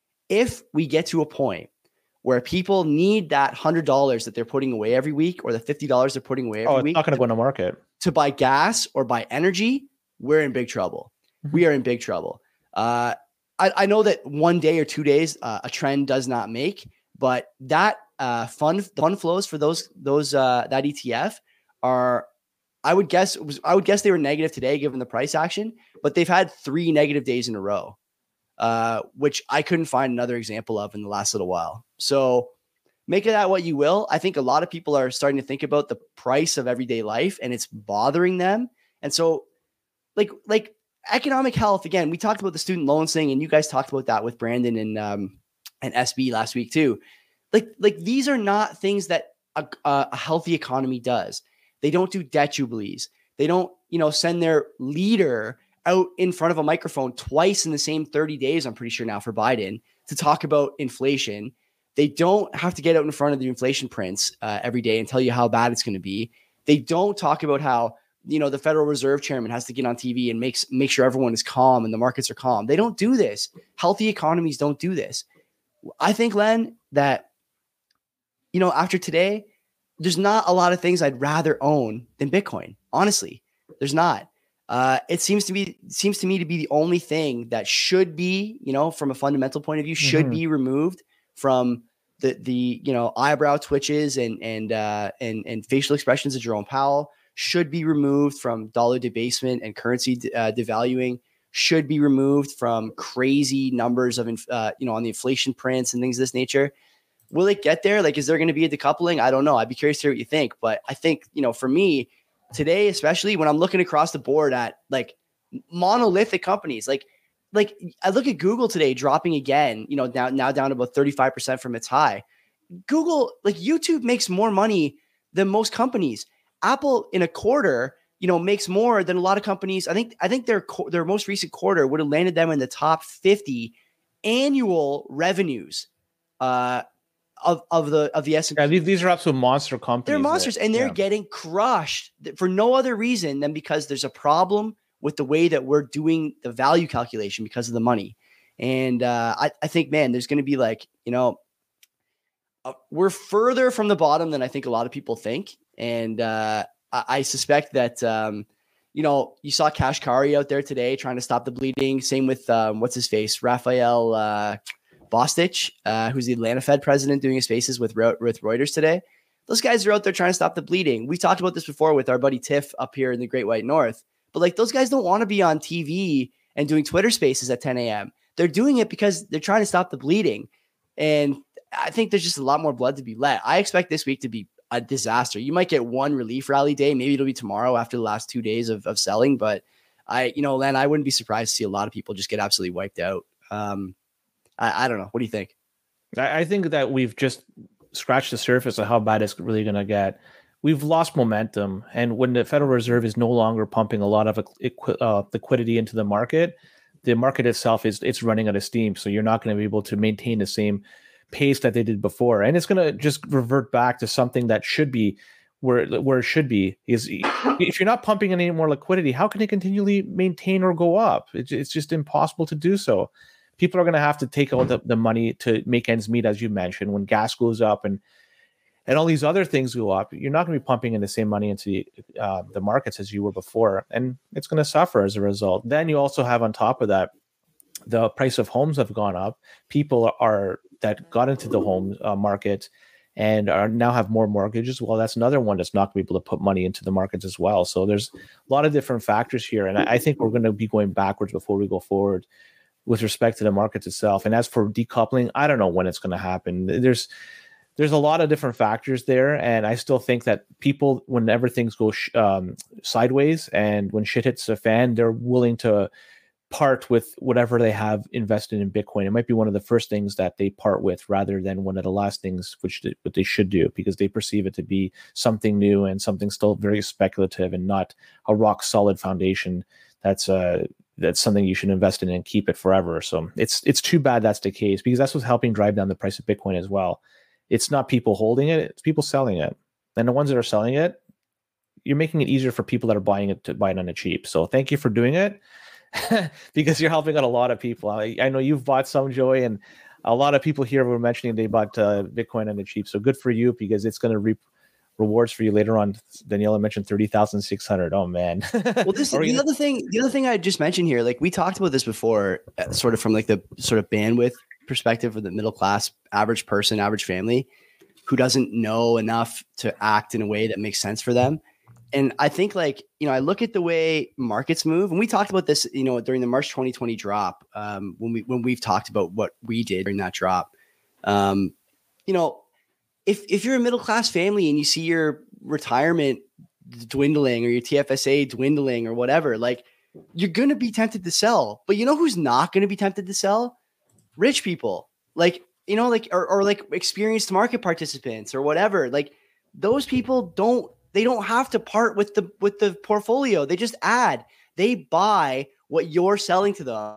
A: if we get to a point where people need that one hundred dollars that they're putting away every week or the fifty dollars they're putting away every
B: oh, it's
A: week
B: not going to go in the market
A: to buy gas or buy energy, we're in big trouble. Mm-hmm. We are in big trouble. Uh, I, I know that one day or two days uh, a trend does not make, but that uh, fund fund flows for those those uh, that E T F are, I would guess it was, I would guess they were negative today given the price action, but they've had three negative days in a row, uh, which I couldn't find another example of in the last little while. So make of that what you will. I think a lot of people are starting to think about the price of everyday life and it's bothering them. And so like, like economic health, again, we talked about the student loans thing and you guys talked about that with Brandon and, um, and S B last week too. Like, like these are not things that a, a healthy economy does. They don't do debt jubilees. They don't, you know, send their leader out in front of a microphone twice in the same thirty days, I'm pretty sure now, for Biden to talk about inflation. They don't have to get out in front of the inflation prints uh, every day and tell you how bad it's going to be. They don't talk about how, you know, the Federal Reserve chairman has to get on T V and makes make sure everyone is calm and the markets are calm. They don't do this. Healthy economies don't do this. I think, Len, that, you know, after today, there's not a lot of things I'd rather own than Bitcoin. Honestly, there's not. Uh, it seems to be seems to me to be the only thing that should be, you know, from a fundamental point of view, should mm-hmm. be removed from the the you know eyebrow twitches and and uh, and and facial expressions of Jerome Powell. Should be removed from dollar debasement and currency uh, devaluing. Should be removed from crazy numbers of uh, you know on the inflation prints and things of this nature. Will it get there? Like, is there going to be a decoupling? I don't know. I'd be curious to hear what you think. But I think, you know, for me today, especially when I'm looking across the board at like monolithic companies, like, like I look at Google today dropping again, you know, now, now down to about thirty-five percent from its high. Google, like YouTube makes more money than most companies. Apple in a quarter, you know, makes more than a lot of companies. I think, I think their, their most recent quarter would have landed them in the top fifty annual revenues, uh, Of, of the of the S and P.
B: Yeah, these, these are absolute monster companies.
A: They're monsters, that, and they're yeah. getting crushed for no other reason than because there's a problem with the way that we're doing the value calculation because of the money. And uh, I, I think, man, there's going to be like, you know, uh, we're further from the bottom than I think a lot of people think. And uh, I, I suspect that, um, you know, you saw Kashkari out there today trying to stop the bleeding. Same with, um, what's his face? Raphael uh Bostich, uh, who's the Atlanta Fed president, doing his spaces with, with Reuters today. Those guys are out there trying to stop the bleeding. We talked about this before with our buddy Tiff up here in the Great White North. But like those guys don't want to be on T V and doing Twitter spaces at ten a.m. They're doing it because they're trying to stop the bleeding. And I think there's just a lot more blood to be let. I expect this week to be a disaster. You might get one relief rally day. Maybe it'll be tomorrow after the last two days of, of selling. But I, you know, Len, I wouldn't be surprised to see a lot of people just get absolutely wiped out. Um, I, I don't know. What do you think?
B: I, I think that we've just scratched the surface of how bad it's really going to get. We've lost momentum. And when the Federal Reserve is no longer pumping a lot of equi- uh, liquidity into the market, the market itself is it's running out of steam. So you're not going to be able to maintain the same pace that they did before. And it's going to just revert back to something that should be where, where it should be. Is if you're not pumping any more liquidity, how can it continually maintain or go up? It's, it's just impossible to do so. People are going to have to take out the, the money to make ends meet, as you mentioned. When gas goes up and and all these other things go up, you're not going to be pumping in the same money into the, uh, the markets as you were before, and it's going to suffer as a result. Then you also have on top of that, the price of homes have gone up. People are that got into the home uh, market and are now have more mortgages. Well, that's another one that's not going to be able to put money into the markets as well. So there's a lot of different factors here, and I, I think we're going to be going backwards before we go forward with respect to the markets itself. And as for decoupling, I don't know when it's going to happen. There's There's a lot of different factors there, and I still think that people, whenever things go sh- um, sideways and when shit hits the fan, they're willing to part with whatever they have invested in Bitcoin. It might be one of the first things that they part with rather than one of the last things which they, what they should do, because they perceive it to be something new and something still very speculative and not a rock solid foundation that's uh, that's something you should invest in and keep it forever. So it's it's too bad that's the case, because that's what's helping drive down the price of Bitcoin as well. It's not people holding it, it's people selling it. And the ones that are selling it, you're making it easier for people that are buying it to buy it on the cheap. So thank you for doing it, because you're helping out a lot of people. I, I know you've bought some, Joey, and a lot of people here were mentioning they bought uh, Bitcoin on the cheap. So good for you, because it's going to reap rewards for you later on. Daniela mentioned thirty thousand six hundred. Oh man.
A: Well, this the gonna... other thing, the other thing I just mentioned here, like we talked about this before, uh, sort of from like the sort of bandwidth perspective for the middle class, average person, average family who doesn't know enough to act in a way that makes sense for them. And I think, like, you know, I look at the way markets move, and we talked about this, you know, during the March twenty twenty drop, um, when we, when we've talked about what we did during that drop. Um, you know, if, if you're a middle-class family and you see your retirement dwindling or your T F S A dwindling or whatever, like, you're going to be tempted to sell. But you know who's not going to be tempted to sell? Rich people, like, you know, like, or, or like experienced market participants or whatever. Like, those people don't, they don't have to part with the, with the portfolio. They just add, they buy what you're selling to them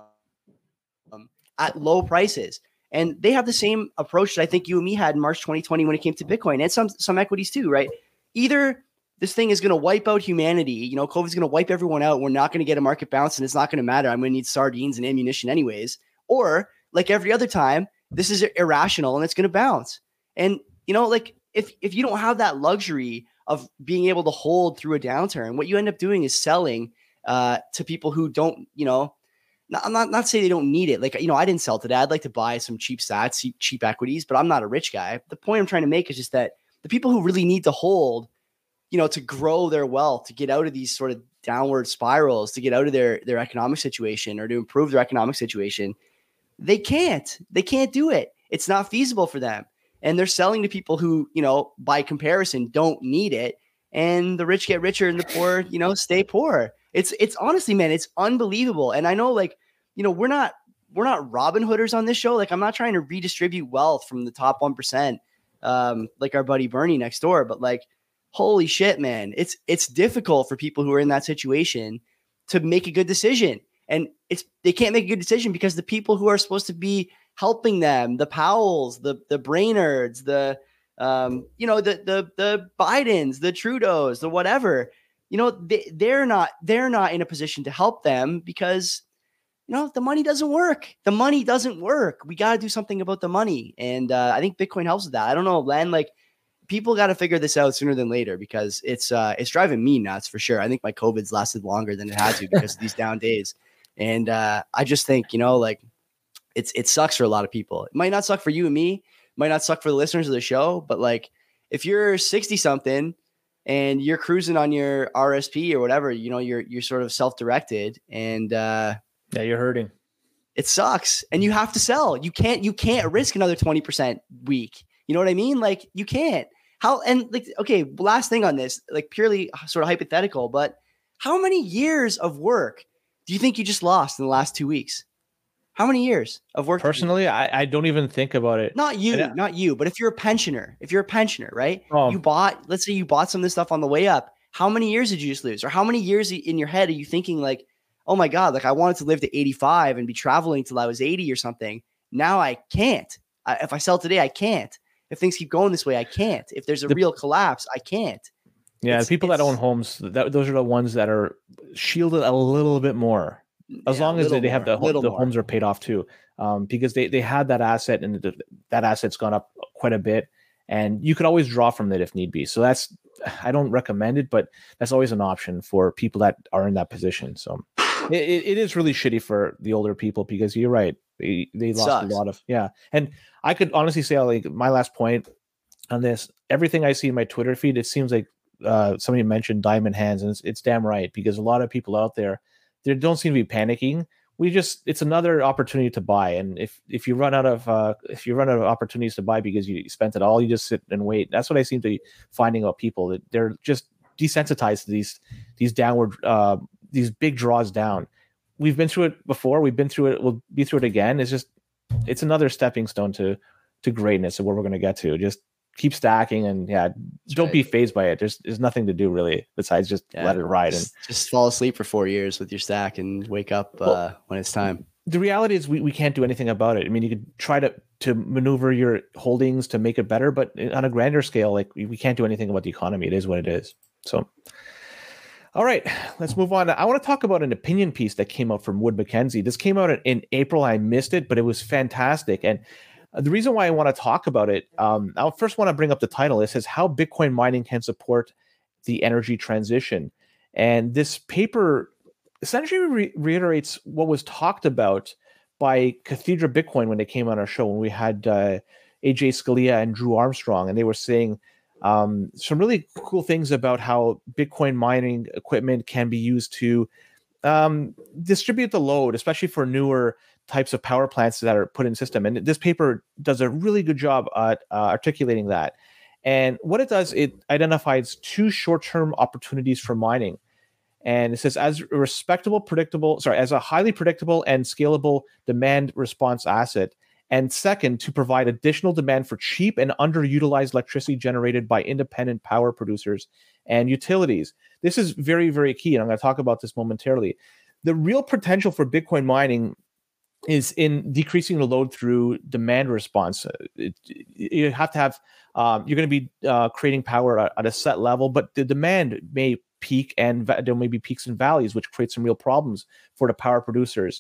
A: at low prices. And they have the same approach that I think you and me had in March twenty twenty when it came to Bitcoin, and some, some equities too, right? Either this thing is going to wipe out humanity, you know, COVID's going to wipe everyone out. We're not going to get a market bounce and it's not going to matter. I'm going to need sardines and ammunition anyways. Or like every other time, this is irrational and it's going to bounce. And, you know, like if, if you don't have that luxury of being able to hold through a downturn, what you end up doing is selling uh, to people who don't, you know, not, I'm not, not say they don't need it. Like, you know, I didn't sell today. I'd like to buy some cheap sats, cheap, cheap equities, but I'm not a rich guy. The point I'm trying to make is just that the people who really need to hold, you know, to grow their wealth, to get out of these sort of downward spirals, to get out of their, their economic situation or to improve their economic situation, they can't, they can't do it. It's not feasible for them. And they're selling to people who, you know, by comparison, don't need it. And the rich get richer and the poor, you know, stay poor. It's, it's honestly, man, it's unbelievable. And I know, like, you know, we're not, we're not Robin Hooders on this show. Like, I'm not trying to redistribute wealth from the top one percent, um, like our buddy Bernie next door, but like, holy shit, man, it's, it's difficult for people who are in that situation to make a good decision. And it's, they can't make a good decision because the people who are supposed to be helping them, the Powells, the, the Brainards, the, um, you know, the, the, the Bidens, the Trudeaus, the whatever, you know, they, they're not, they're not in a position to help them because, you know, the money doesn't work. The money doesn't work. We got to do something about the money. And uh, I think Bitcoin helps with that. I don't know, Len, like, people got to figure this out sooner than later because it's, uh, it's driving me nuts for sure. I think my COVID's lasted longer than it had to because of these down days. And uh, I just think, you know, like it's, it sucks for a lot of people. It might not suck for you and me, might not suck for the listeners of the show, but like if you're sixty something and you're cruising on your R S P or whatever, you know, you're, you're sort of self-directed and uh,
B: yeah, you're hurting.
A: It sucks. And you have to sell. You can't, you can't risk another twenty percent week. You know what I mean? Like you can't. How, and like, okay, last thing on this, like purely sort of hypothetical, but how many years of work do you think you just lost in the last two weeks? How many years of work?
B: Personally, I, I don't even think about it.
A: Not you, I, not you, but if you're a pensioner, if you're a pensioner, right?
B: Oh.
A: You bought, let's say you bought some of this stuff on the way up. How many years did you just lose? Or how many years in your head are you thinking like, oh my God, like I wanted to live to eighty-five and be traveling till I was eighty or something. Now I can't. I, if I sell today, I can't. If things keep going this way, I can't. If there's a
B: The-
A: real collapse, I can't.
B: Yeah,
A: It's-
B: the people that
A: it's-
B: own homes, that, those are the ones that are shielded a little bit more, as
A: Yeah,
B: long as
A: little
B: they have
A: more,
B: the,
A: little
B: the
A: more.
B: homes are paid off too, um, because they, they had that asset, and the, that asset's gone up quite a bit, and you could always draw from it if need be. So that's, I don't recommend it, but that's always an option for people that are in that position. So it, it, it is really shitty for the older people, because you're right, they, they lost
A: Sucks.
B: a lot of, yeah. And I could honestly say, like, my last point on this, everything I see in my Twitter feed, it seems like uh, somebody mentioned diamond hands, and it's, it's damn right, because a lot of people out there, they don't seem to be panicking. We just, it's another opportunity to buy. And if, if you run out of, uh, if you run out of opportunities to buy because you spent it all, you just sit and wait. That's what I seem to be finding about people, that they're just desensitized to these, these downward, uh, these big draws down. We've been through it before. We've been through it. We'll be through it again. It's just, it's another stepping stone to, to greatness and where we're going to get to. Just keep stacking, and yeah,
A: That's
B: don't
A: right.
B: be phased by it. There's there's nothing to do really besides just
A: Yeah.
B: let it ride. And
A: Just, just fall asleep for four years with your stack and wake up
B: Well,
A: uh, when it's time.
B: the reality is we, we can't do anything about it. I mean, you could try to to maneuver your holdings to make it better, but on a grander scale, like we, we can't do anything about the economy. It is what it is. So, all right, let's move on. I want to talk about an opinion piece that came out from Wood Mackenzie. This came out in April. I missed it, but it was fantastic. And the reason why I want to talk about it, um, I first want to bring up the title. It says how Bitcoin mining can support the energy transition. And this paper essentially re- reiterates what was talked about by Cathedra Bitcoin when they came on our show, when we had uh, A J Scalia and Drew Armstrong, and they were saying um, some really cool things about how Bitcoin mining equipment can be used to um, distribute the load, especially for newer types of power plants that are put in system. And this paper does a really good job at uh, articulating that. And what it does, it identifies two short-term opportunities for mining. And it says, as a respectable, predictable, sorry, as a highly predictable and scalable demand response asset. And second, to provide additional demand for cheap and underutilized electricity generated by independent power producers and utilities. This is very, very key. And I'm going to talk about this momentarily. The real potential for Bitcoin mining is in decreasing the load through demand response. It, you have to have, um, you're going to be uh, creating power at, at a set level, but the demand may peak, and va- there may be peaks and valleys, which create some real problems for the power producers.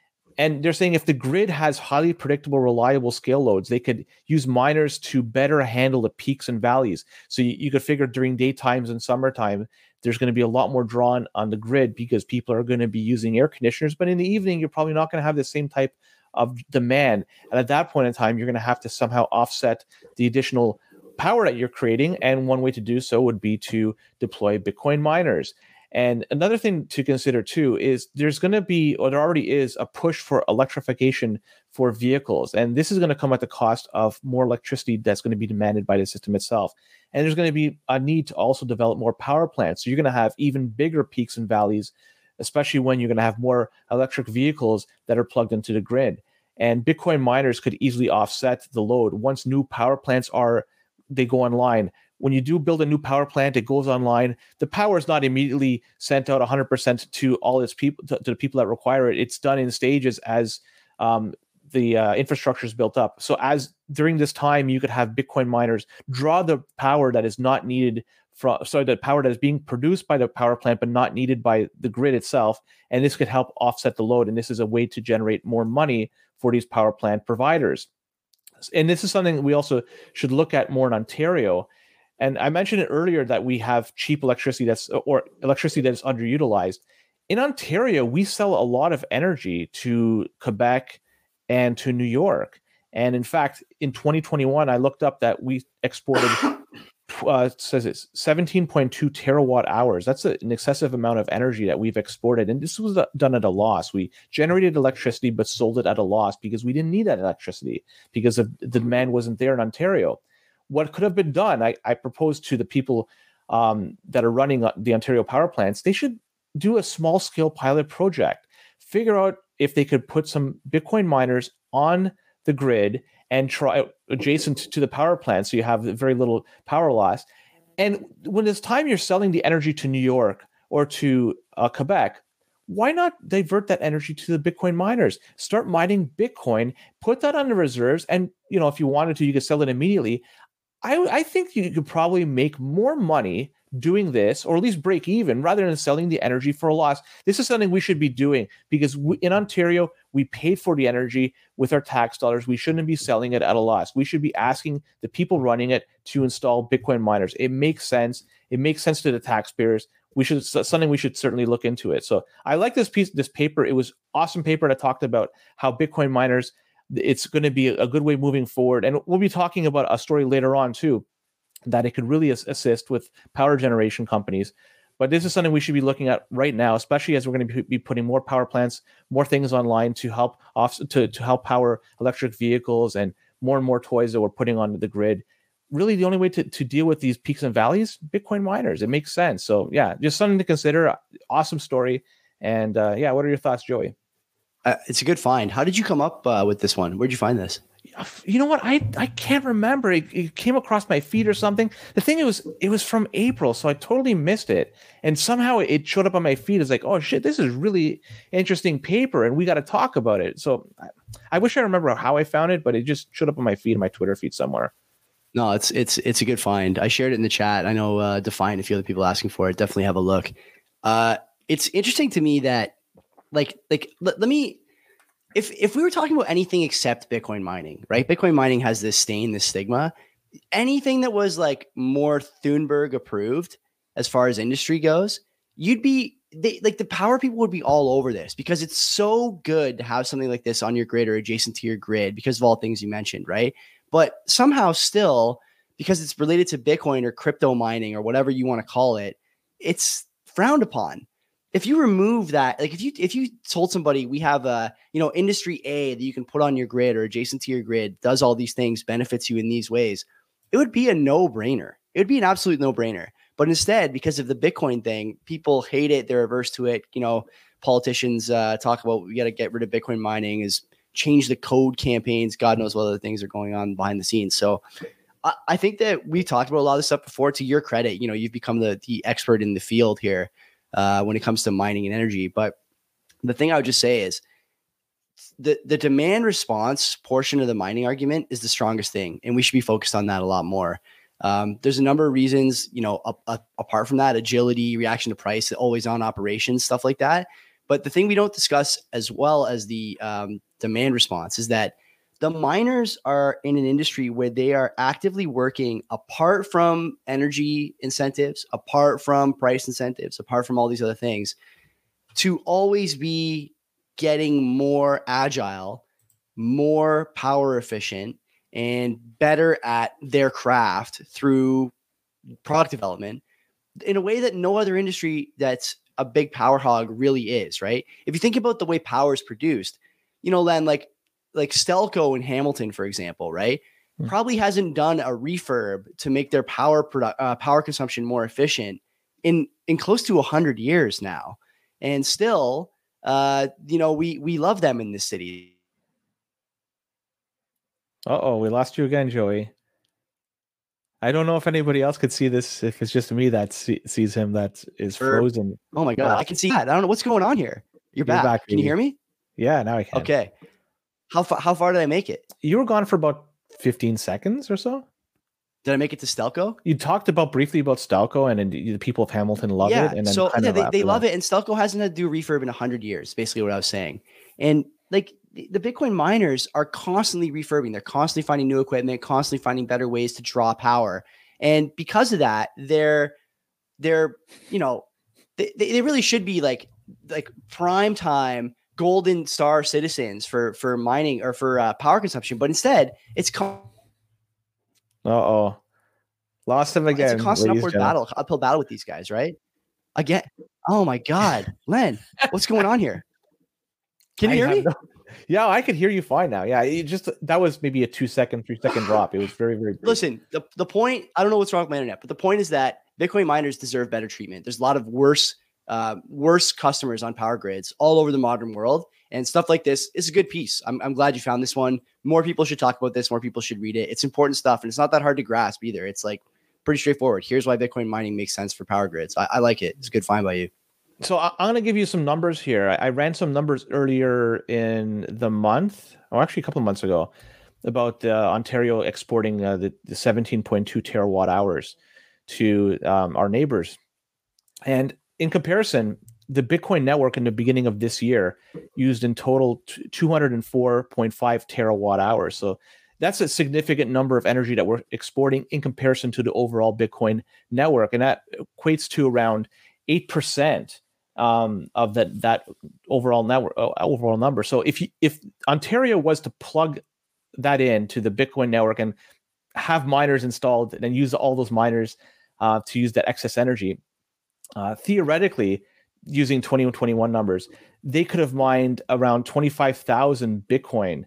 B: And they're saying if the grid has highly predictable, reliable scale loads, they could use miners to better handle the peaks and valleys. So you, you could figure during daytimes and summertime, there's going to be a lot more drawn on the grid because people are going to be using air conditioners. But in the evening, you're probably not going to have the same type of demand. And at that point in time, you're going to have to somehow offset the additional power that you're creating. And one way to do so would be to deploy Bitcoin miners. And another thing to consider too is there's going to be, or there already is, a push for electrification for vehicles. And this is going to come at the cost of more electricity that's going to be demanded by the system itself. And there's going to be a need to also develop more power plants. So you're going to have even bigger peaks and valleys, especially when you're going to have more electric vehicles that are plugged into the grid. And Bitcoin miners could easily offset the load once new power plants are, they go online. When you do build a new power plant, it goes online. The power is not immediately sent out one hundred percent to all its people, to, to the people that require it. It's done in stages as um, the uh, infrastructure is built up. So as during this time, you could have Bitcoin miners draw the power that is not needed from, sorry, the power that is being produced by the power plant, but not needed by the grid itself. And this could help offset the load. And this is a way to generate more money for these power plant providers. And this is something we also should look at more in Ontario. And I mentioned it earlier that we have cheap electricity that's, or electricity that is underutilized. In Ontario, we sell a lot of energy to Quebec and to New York. And in fact, in twenty twenty-one, I looked up that we exported, uh, it says it's seventeen point two terawatt hours. That's a, an excessive amount of energy that we've exported. And this was done at a loss. We generated electricity, but sold it at a loss because we didn't need that electricity because of, the demand wasn't there in Ontario. What could have been done, I, I proposed to the people um, that are running the Ontario power plants, they should do a small scale pilot project, figure out if they could put some Bitcoin miners on the grid and try adjacent to the power plant, so you have very little power loss. And when it's time you're selling the energy to New York or to uh, Quebec, why not divert that energy to the Bitcoin miners? Start mining Bitcoin, put that on the reserves, and you know, if you wanted to, you could sell it immediately. I, I think you could probably make more money doing this, or at least break even, rather than selling the energy for a loss. This is something we should be doing because we, in Ontario, we paid for the energy with our tax dollars. We shouldn't be selling it at a loss. We should be asking the people running it to install Bitcoin miners. It makes sense. It makes sense to the taxpayers. We should something we should certainly look into it. So I like this piece, this paper. It was awesome paper that talked about how Bitcoin miners, it's going to be a good way moving forward. And we'll be talking about a story later on too, that it could really assist with power generation companies. But this is something we should be looking at right now, especially as we're going to be putting more power plants, more things online to help off to, to help power electric vehicles and more and more toys that we're putting onto the grid. Really, the only way to, to deal with these peaks and valleys, Bitcoin miners. It makes sense. So yeah, just something to consider. Awesome story. And uh, yeah, what are your thoughts, Joey?
A: Uh, it's a good find. How did you come up uh, with this one? Where'd you find this?
B: You know what? I, I can't remember. It, it came across my feed or something. The thing it was it was from April, so I totally missed it. And somehow it showed up on my feed. It's like, oh shit, this is really interesting paper, and we got to talk about it. So I, I wish I remember how I found it, but it just showed up on my feed, my Twitter feed somewhere.
A: No, it's it's it's a good find. I shared it in the chat. I know uh, Defiant, a few other people asking for it. Definitely have a look. Uh, it's interesting to me that, like, like let, let me. If if we were talking about anything except Bitcoin mining, right? Bitcoin mining has this stain, this stigma. Anything that was like more Thunberg approved as far as industry goes, you'd be they, like the power people would be all over this because it's so good to have something like this on your grid or adjacent to your grid because of all things you mentioned, right? But somehow still, because it's related to Bitcoin or crypto mining or whatever you want to call it, it's frowned upon. If you remove that, like if you if you told somebody we have a you know industry A that you can put on your grid or adjacent to your grid, does all these things, benefits you in these ways, it would be a no-brainer. It would be an absolute no-brainer. But instead, because of the Bitcoin thing, people hate it. They're averse to it. You know, politicians uh, talk about we got to get rid of Bitcoin mining, is change the code campaigns. God knows what other things are going on behind the scenes. So I, I think that we've talked about a lot of this stuff before. To your credit, you know, you've become the the expert in the field here. Uh, when it comes to mining and energy. But the thing I would just say is the, the demand response portion of the mining argument is the strongest thing. And we should be focused on that a lot more. Um, there's a number of reasons, you know, a, a, apart from that, agility, reaction to price, always on operations, stuff like that. But the thing we don't discuss as well as the um, demand response is that the miners are in an industry where they are actively working apart from energy incentives, apart from price incentives, apart from all these other things, to always be getting more agile, more power efficient, and better at their craft through product development in a way that no other industry that's a big power hog really is, right? If you think about the way power is produced, you know, Len, like, like Stelco in Hamilton, for example, right? Hmm. Probably hasn't done a refurb to make their power produ- uh, power consumption more efficient in, in close to a hundred years now. And still, uh, you know, we, we love them in this city.
B: Uh-oh, we lost you again, Joey. I don't know if anybody else could see this, if it's just me that see, sees him that is frozen.
A: Oh my God, oh. I can see that. I don't know what's going on here. You're, You're back. back can you hear me?
B: Yeah, now I can.
A: Okay. How far, how far did I make it?
B: You were gone for about fifteen seconds or so.
A: Did I make it to Stelco?
B: You talked about briefly about Stelco and, and the people of Hamilton love
A: yeah,
B: it. And then
A: so yeah, they, they love
B: that.
A: it. And Stelco hasn't had to do refurb in a hundred years, basically what I was saying. And like the Bitcoin miners are constantly refurbing. They're constantly finding new equipment, constantly finding better ways to draw power. And because of that, they're, they're, you know, they, they really should be like, like prime time golden star citizens for, for mining or for uh, power consumption. But instead it's, con-
B: uh-oh, lost him again.
A: It's a constant upward battle, uphill battle with these guys, right? Again. Oh my God, Len, what's going on here? Can you I hear me? No,
B: yeah, I could hear you fine now. Yeah, it just that was maybe a two second, three second drop. It was very, very brief.
A: Listen, the, the point, I don't know what's wrong with my internet, but the point is that Bitcoin miners deserve better treatment. There's a lot of worse, uh, worse customers on power grids all over the modern world. And stuff like this is a good piece. I'm, I'm glad you found this one. More people should talk about this. More people should read it. It's important stuff. And it's not that hard to grasp either. It's like pretty straightforward. Here's why Bitcoin mining makes sense for power grids. I, I like it. It's a good find by you.
B: So I, I'm going to give you some numbers here. I, I ran some numbers earlier in the month, or actually a couple of months ago, about uh, Ontario exporting uh, the, the seventeen point two terawatt hours to um, our neighbors. And in comparison, the Bitcoin network in the beginning of this year used in total two hundred four point five terawatt hours. So that's a significant number of energy that we're exporting in comparison to the overall Bitcoin network. And that equates to around eight percent um, of that, that overall network, uh, overall number. So if you, if Ontario was to plug that in to the Bitcoin network and have miners installed and use all those miners uh, to use that excess energy, uh, theoretically, using twenty twenty-one numbers, they could have mined around twenty-five thousand Bitcoin.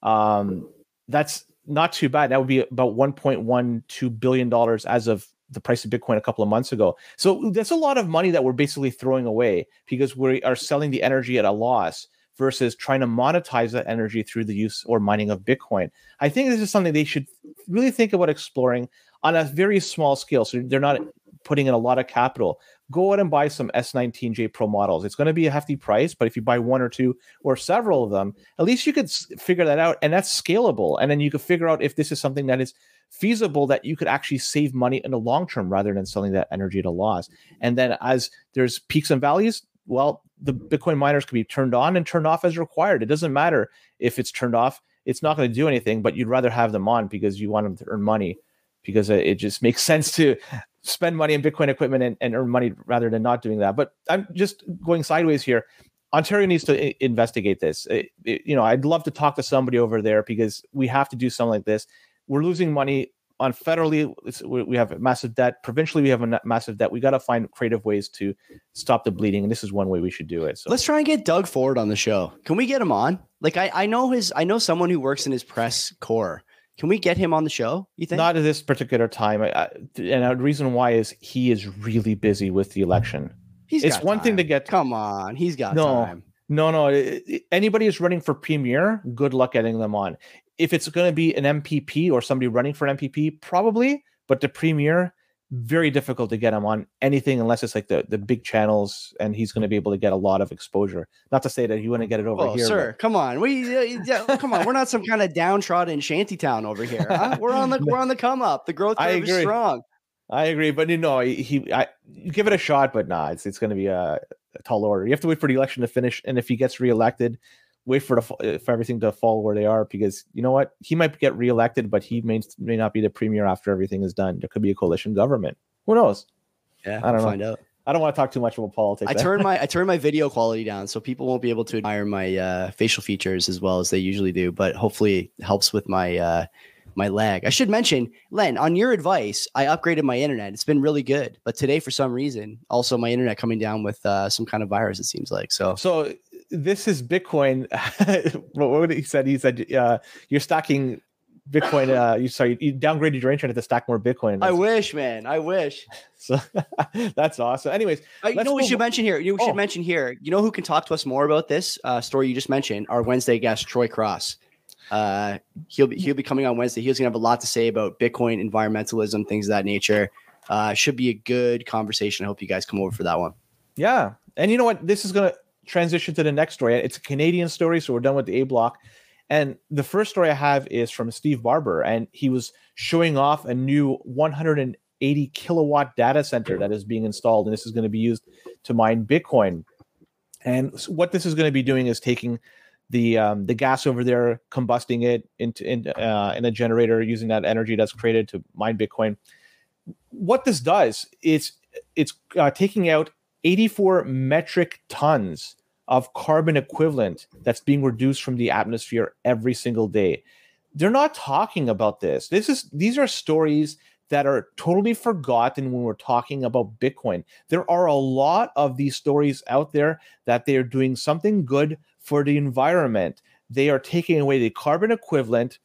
B: Um, that's not too bad. That would be about one point one two billion dollars as of the price of Bitcoin a couple of months ago. So that's a lot of money that we're basically throwing away because we are selling the energy at a loss versus trying to monetize that energy through the use or mining of Bitcoin. I think this is something they should really think about exploring on a very small scale. So they're not putting in a lot of capital. Go out and buy some S nineteen J Pro models. It's going to be a hefty price, but if you buy one or two or several of them, at least you could s- figure that out, and that's scalable. And then you could figure out if this is something that is feasible that you could actually save money in the long term rather than selling that energy at a loss. And then as there's peaks and valleys, well, the Bitcoin miners can be turned on and turned off as required. It doesn't matter if it's turned off. It's not going to do anything, but you'd rather have them on because you want them to earn money, because it just makes sense to spend money in Bitcoin equipment and, and earn money rather than not doing that. But I'm just going sideways here. Ontario needs to I- investigate this. It, it, you know, I'd love to talk to somebody over there because we have to do something like this. We're losing money on federally. It's, we, we have a massive debt. Provincially, we have a massive debt. We got to find creative ways to stop the bleeding, and this is one way we should do it. So
A: let's try and get Doug Ford on the show. Can we get him on? Like I, I know his, I know someone who works in his press corps. Can we get him on the show, you think?
B: Not at this particular time. I, I, and the reason why is he is really busy with the election.
A: He's
B: it's
A: got
B: one
A: time.
B: thing to get.
A: Come on. He's got
B: no,
A: time.
B: No, no. It, it, anybody who's running for premier, good luck getting them on. If it's going to be an M P P or somebody running for an M P P, probably. But the premier, very difficult to get him on anything unless it's like the, the big channels, and he's going to be able to get a lot of exposure. Not to say that you want to get it over
A: oh,
B: here.
A: Sir,
B: but...
A: come on. We uh, come on. We're not some kind of downtrodden shantytown over here. Huh? We're on the we're on the come up. The growth curve is strong.
B: I agree, but you know, he I you give it a shot, but nah, it's it's going to be a, a tall order. You have to wait for the election to finish, and if he gets reelected, wait for the for everything to fall where they are, because you know what, he might get reelected, but he may may not be the premier after everything is done. There could be a coalition government. Who knows?
A: Yeah,
B: I don't
A: we'll
B: know.
A: Find out.
B: I don't want to talk too much about politics.
A: I turned my I turned my video quality down so people won't be able to admire my uh, facial features as well as they usually do, but hopefully it helps with my uh, my lag. I should mention, Len, on your advice, I upgraded my internet. It's been really good, but today for some reason, also my internet coming down with uh, some kind of virus. It seems like so.
B: So this is Bitcoin. What he said? He said uh, you're stacking Bitcoin. Uh, you sorry, you downgraded your internet to stack more Bitcoin.
A: I wish, man. I wish.
B: So that's awesome. Anyways,
A: uh, you know what we should mention here. You
B: oh.
A: should mention here. You know who can talk to us more about this uh, story you just mentioned? Our Wednesday guest, Troy Cross. Uh, he'll be he'll be coming on Wednesday. He's gonna have a lot to say about Bitcoin, environmentalism, things of that nature. Uh, should be a good conversation. I hope you guys come over for that one.
B: Yeah, and you know what? This is gonna transition to the next story. It's a Canadian story, so we're done with the A block. And the first story I have is from Steve Barber, and he was showing off a new one hundred eighty kilowatt data center that is being installed, and this is going to be used to mine Bitcoin. And what this is going to be doing is taking the um, the gas over there, combusting it into in, uh, in a generator, using that energy that's created to mine Bitcoin. What this does is it's uh, taking out eighty-four metric tons of carbon equivalent that's being reduced from the atmosphere every single day. They're not talking about this. This is these are stories that are totally forgotten when we're talking about Bitcoin. There are a lot of these stories out there that they are doing something good for the environment. They are taking away the carbon equivalent,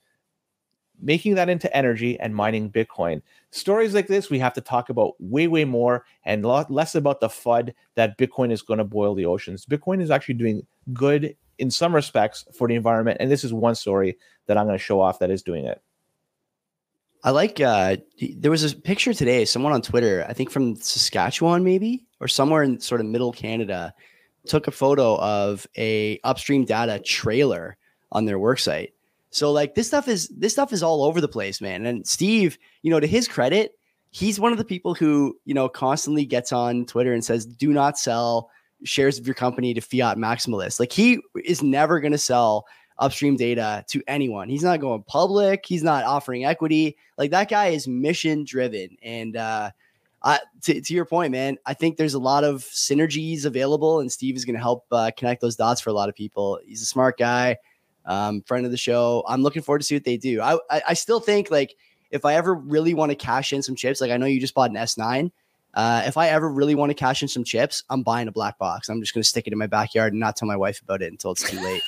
B: making that into energy, and mining Bitcoin. Stories like this we have to talk about way, way more, and a lot less about the F U D that Bitcoin is going to boil the oceans. Bitcoin is actually doing good in some respects for the environment, and this is one story that I'm going to show off that is doing it.
A: I like, uh, there was a picture today, someone on Twitter, I think from Saskatchewan, maybe, or somewhere in sort of middle Canada, took a photo of a Upstream Data trailer on their worksite. So like this stuff is, this stuff is all over the place, man. And Steve, you know, to his credit, he's one of the people who, you know, constantly gets on Twitter and says, do not sell shares of your company to fiat maximalists. Like he is never going to sell Upstream Data to anyone. He's not going public. He's not offering equity. Like that guy is mission driven. And uh, I, to, to your point, man, I think there's a lot of synergies available, and Steve is going to help uh, connect those dots for a lot of people. He's a smart guy, um, friend of the show. I'm looking forward to see what they do. I, I, I still think like if I ever really want to cash in some chips, like I know you just bought an S nine. Uh, if I ever really want to cash in some chips, I'm buying a black box. I'm just going to stick it in my backyard and not tell my wife about it until it's too late.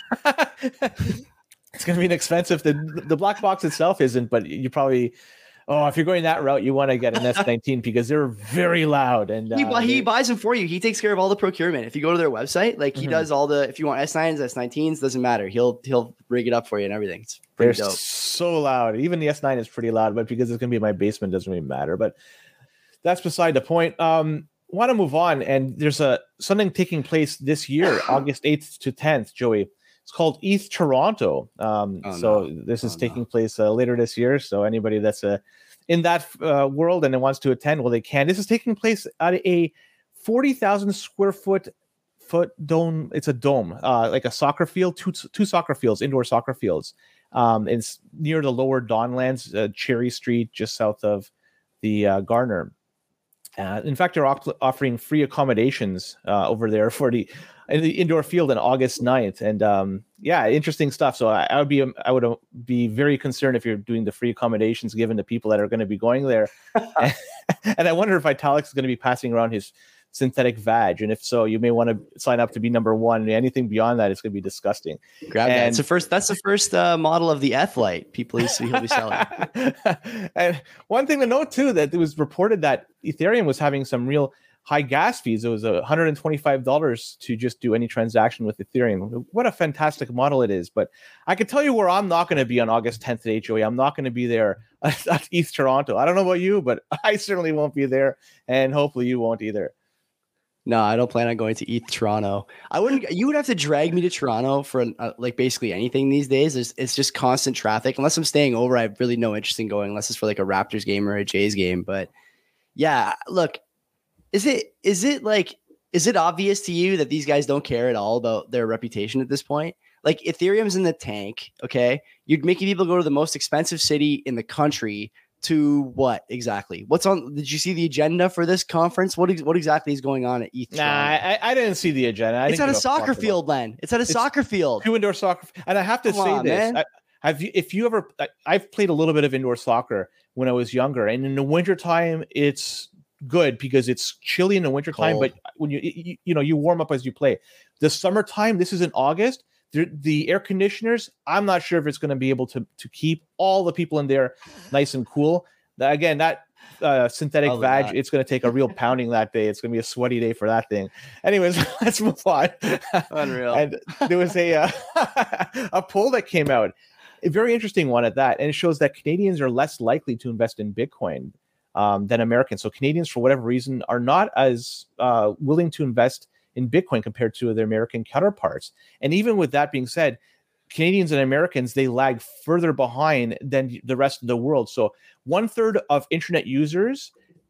B: It's going to be an expensive. The, the black box itself isn't, but you probably, oh, if you're going that route, you want to get an S nineteen because they're very loud. And uh,
A: he, he buys them for you. He takes care of all the procurement. If you go to their website, like he mm-hmm. does all the, if you want S nines, S nineteens, doesn't matter. He'll, he'll rig it up for you and everything. It's pretty
B: they're
A: dope.
B: So loud. Even the S nine is pretty loud, but because it's going to be in my basement, doesn't really matter. But that's beside the point. Um, want to move on, and there's a something taking place this year, August eighth to tenth, Joey. It's called E T H Toronto. Um, oh, so no. this is oh, taking no. place uh, later this year. So anybody that's uh, in that uh, world and wants to attend, well, they can. This is taking place at a forty thousand square foot foot dome. It's a dome, uh, like a soccer field, two two soccer fields, indoor soccer fields. Um, it's near the Lower Donlands, uh, Cherry Street, just south of the uh, Gardner. Uh, in fact, they're op- offering free accommodations uh, over there for the in the indoor field on August ninth, and um, yeah, interesting stuff. So I, I would be I would be very concerned if you're doing the free accommodations, given the people that are going to be going there. and, and I wonder if Vitalik's is going to be passing around his synthetic vag, and if so, you may want to sign up to be number one. Anything beyond that is going to be disgusting.
A: Grab and, that. It's the first. That's the first uh, model of the Ethlite people he'll be selling.
B: And one thing to note too, that it was reported that Ethereum was having some real high gas fees. It was one hundred twenty-five dollars to just do any transaction with Ethereum. What a fantastic model it is! But I can tell you where I'm not going to be on August tenth at H O A. I'm not going to be there at E T H Toronto. I don't know about you, but I certainly won't be there, and hopefully you won't either.
A: No, I don't plan on going to E T H Toronto. I wouldn't. You would have to drag me to Toronto for uh, like basically anything these days. It's, it's just constant traffic. Unless I'm staying over, I have really no interest in going. Unless it's for like a Raptors game or a Jays game. But yeah, look, is it is it like is it obvious to you that these guys don't care at all about their reputation at this point? Like Ethereum's in the tank. Okay, you're making people go to the most expensive city in the country. To what exactly? What's on? Did you see the agenda for this conference? What what exactly is going on at E T H?
B: Nah, I, I didn't see the agenda. I
A: it's at a soccer field, Len. It's at a it's soccer field.
B: Two indoor soccer. And I have to Come say on, this: I, have you, if you ever, I, I've played a little bit of indoor soccer when I was younger, and in the wintertime, it's good because it's chilly in the wintertime. But when you, you you know you warm up as you play. The summertime, this is in August. The, the air conditioners, I'm not sure if it's going to be able to to keep all the people in there nice and cool. Again, that uh, synthetic Probably vag, not. It's going to take a real pounding that day. It's going to be a sweaty day for that thing. Anyways, let's move on.
A: Unreal.
B: And there was a uh, a poll that came out, a very interesting one at that, and it shows that Canadians are less likely to invest in Bitcoin um, than Americans. So Canadians, for whatever reason, are not as uh, willing to invest in Bitcoin compared to their American counterparts. And even with that being said, Canadians and Americans, they lag further behind than the rest of the world. So one third of internet users,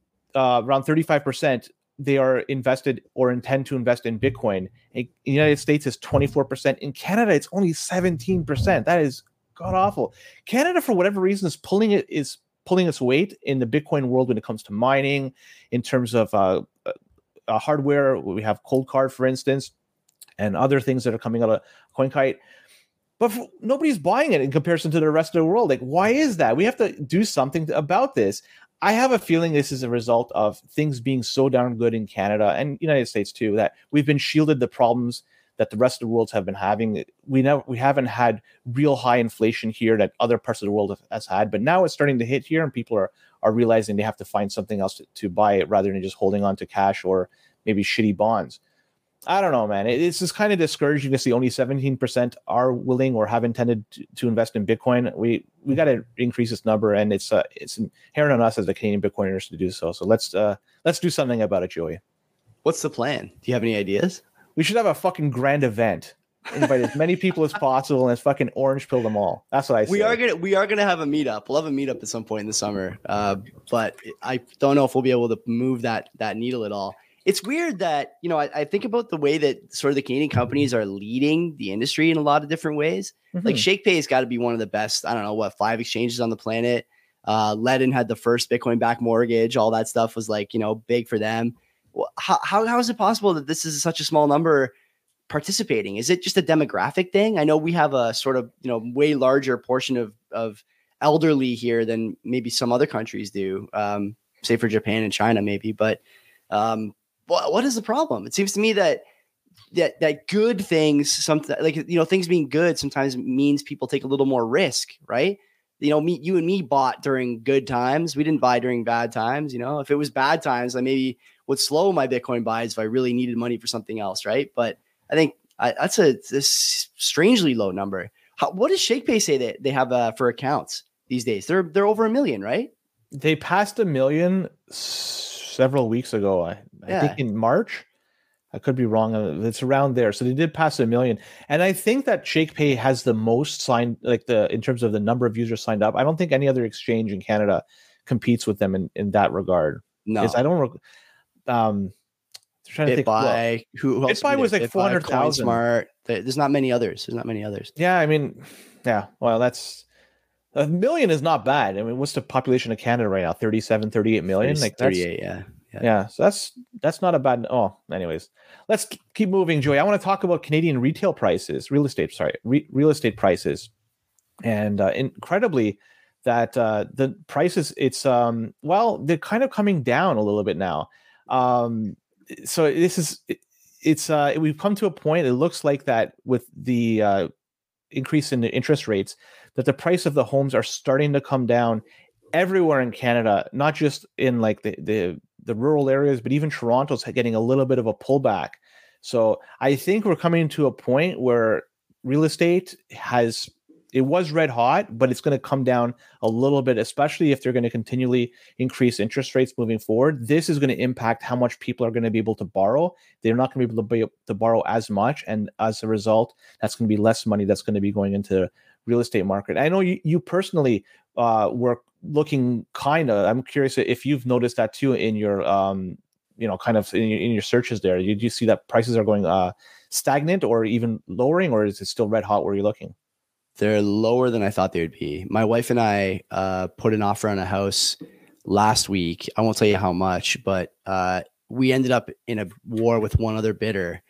B: uh, around thirty-five percent, they are invested or intend to invest in Bitcoin. In the United States, it's twenty-four percent. In Canada, it's only seventeen percent. That is god awful. Canada, for whatever reason, is pulling it is pulling its weight in the Bitcoin world when it comes to mining, in terms of uh, Uh, hardware. We have Cold Card, for instance, and other things that are coming out of CoinKite, but f- nobody's buying it in comparison to the rest of the world. Like, why is that? We have to do something to, about this. I have a feeling this is a result of things being so darn good in Canada and United States too, that we've been shielded the problems that the rest of the world have been having. We know we haven't had real high inflation here that other parts of the world have, has had, but now it's starting to hit here, and people are are realizing they have to find something else to, to buy it rather than just holding on to cash or maybe shitty bonds. I don't know, man. It, it's just kind of discouraging to see only seventeen percent are willing or have intended to, to invest in Bitcoin. We we got to increase this number, and it's uh, it's inherent on us as the Canadian Bitcoiners to do so. So let's uh, let's do something about it, Joey.
A: What's the plan? Do you have any ideas?
B: We should have a fucking grand event. Invite as many people as possible and let's fucking orange pill them all. That's what I say.
A: We are gonna we are gonna have a meetup. We'll have a meetup at some point in the summer. Uh, but I don't know if we'll be able to move that that needle at all. It's weird that, you know, I, I think about the way that sort of the Canadian companies are leading the industry in a lot of different ways. Mm-hmm. Like ShakePay has got to be one of the best, I don't know, what, five exchanges on the planet. Uh, Ledin had the first Bitcoin backed mortgage. All that stuff was like, you know, big for them. How, how, how is it possible that this is such a small number participating? Is it just a demographic thing? I know we have a sort of, you know, way larger portion of, of elderly here than maybe some other countries do, um, say for Japan and China maybe, but um, what, what is the problem? It seems to me that that that good things, something like, you know, things being good sometimes means people take a little more risk, right? You know, me, you and me bought during good times. We didn't buy during bad times. You know, if it was bad times, I maybe would slow my Bitcoin buys if I really needed money for something else, right? But I think I, that's a this strangely low number. How, what does ShakePay say that they have uh, for accounts these days? They're they're over a million, right?
B: They passed a million several weeks ago. I, yeah. I think in March. I could be wrong. It's around there. So they did pass a million. And I think that ShakePay has the most signed, like the in terms of the number of users signed up. I don't think any other exchange in Canada competes with them in, in that regard.
A: No.
B: It's, I don't um trying to
A: BitBuy,
B: think. Well,
A: who, who else
B: BitBuy was like four hundred thousand.
A: Smart. There's not many others. There's not many others.
B: Yeah, I mean, yeah. Well, that's a million is not bad. I mean, what's the population of Canada right now? thirty-seven, thirty-eight million? Like
A: thirty-eight, yeah.
B: Yeah. yeah, so that's that's not a bad. Oh, anyways, let's keep moving, Joey. I want to talk about Canadian retail prices, real estate. Sorry, re- real estate prices, and uh, incredibly, that uh, the prices. It's um well, they're kind of coming down a little bit now. Um, so this is it, it's uh we've come to a point. It looks like that with the uh, increase in the interest rates, that the price of the homes are starting to come down everywhere in Canada, not just in like the the the rural areas, but even Toronto's getting a little bit of a pullback. So I think we're coming to a point where real estate has, it was red hot, but it's going to come down a little bit, especially if they're going to continually increase interest rates moving forward. This is going to impact how much people are going to be able to borrow. They're not going to be able to, be able to borrow as much. And as a result, that's going to be less money that's going to be going into the real estate market. I know you, you personally uh, work looking kind of, I'm curious if you've noticed that too in your, um, you know, kind of in your, in your searches there. Did you see that prices are going uh, stagnant or even lowering, or is it still red hot where you're looking?
A: They're lower than I thought they would be. My wife and I uh, put an offer on a house last week. I won't tell you how much, but uh, we ended up in a war with one other bidder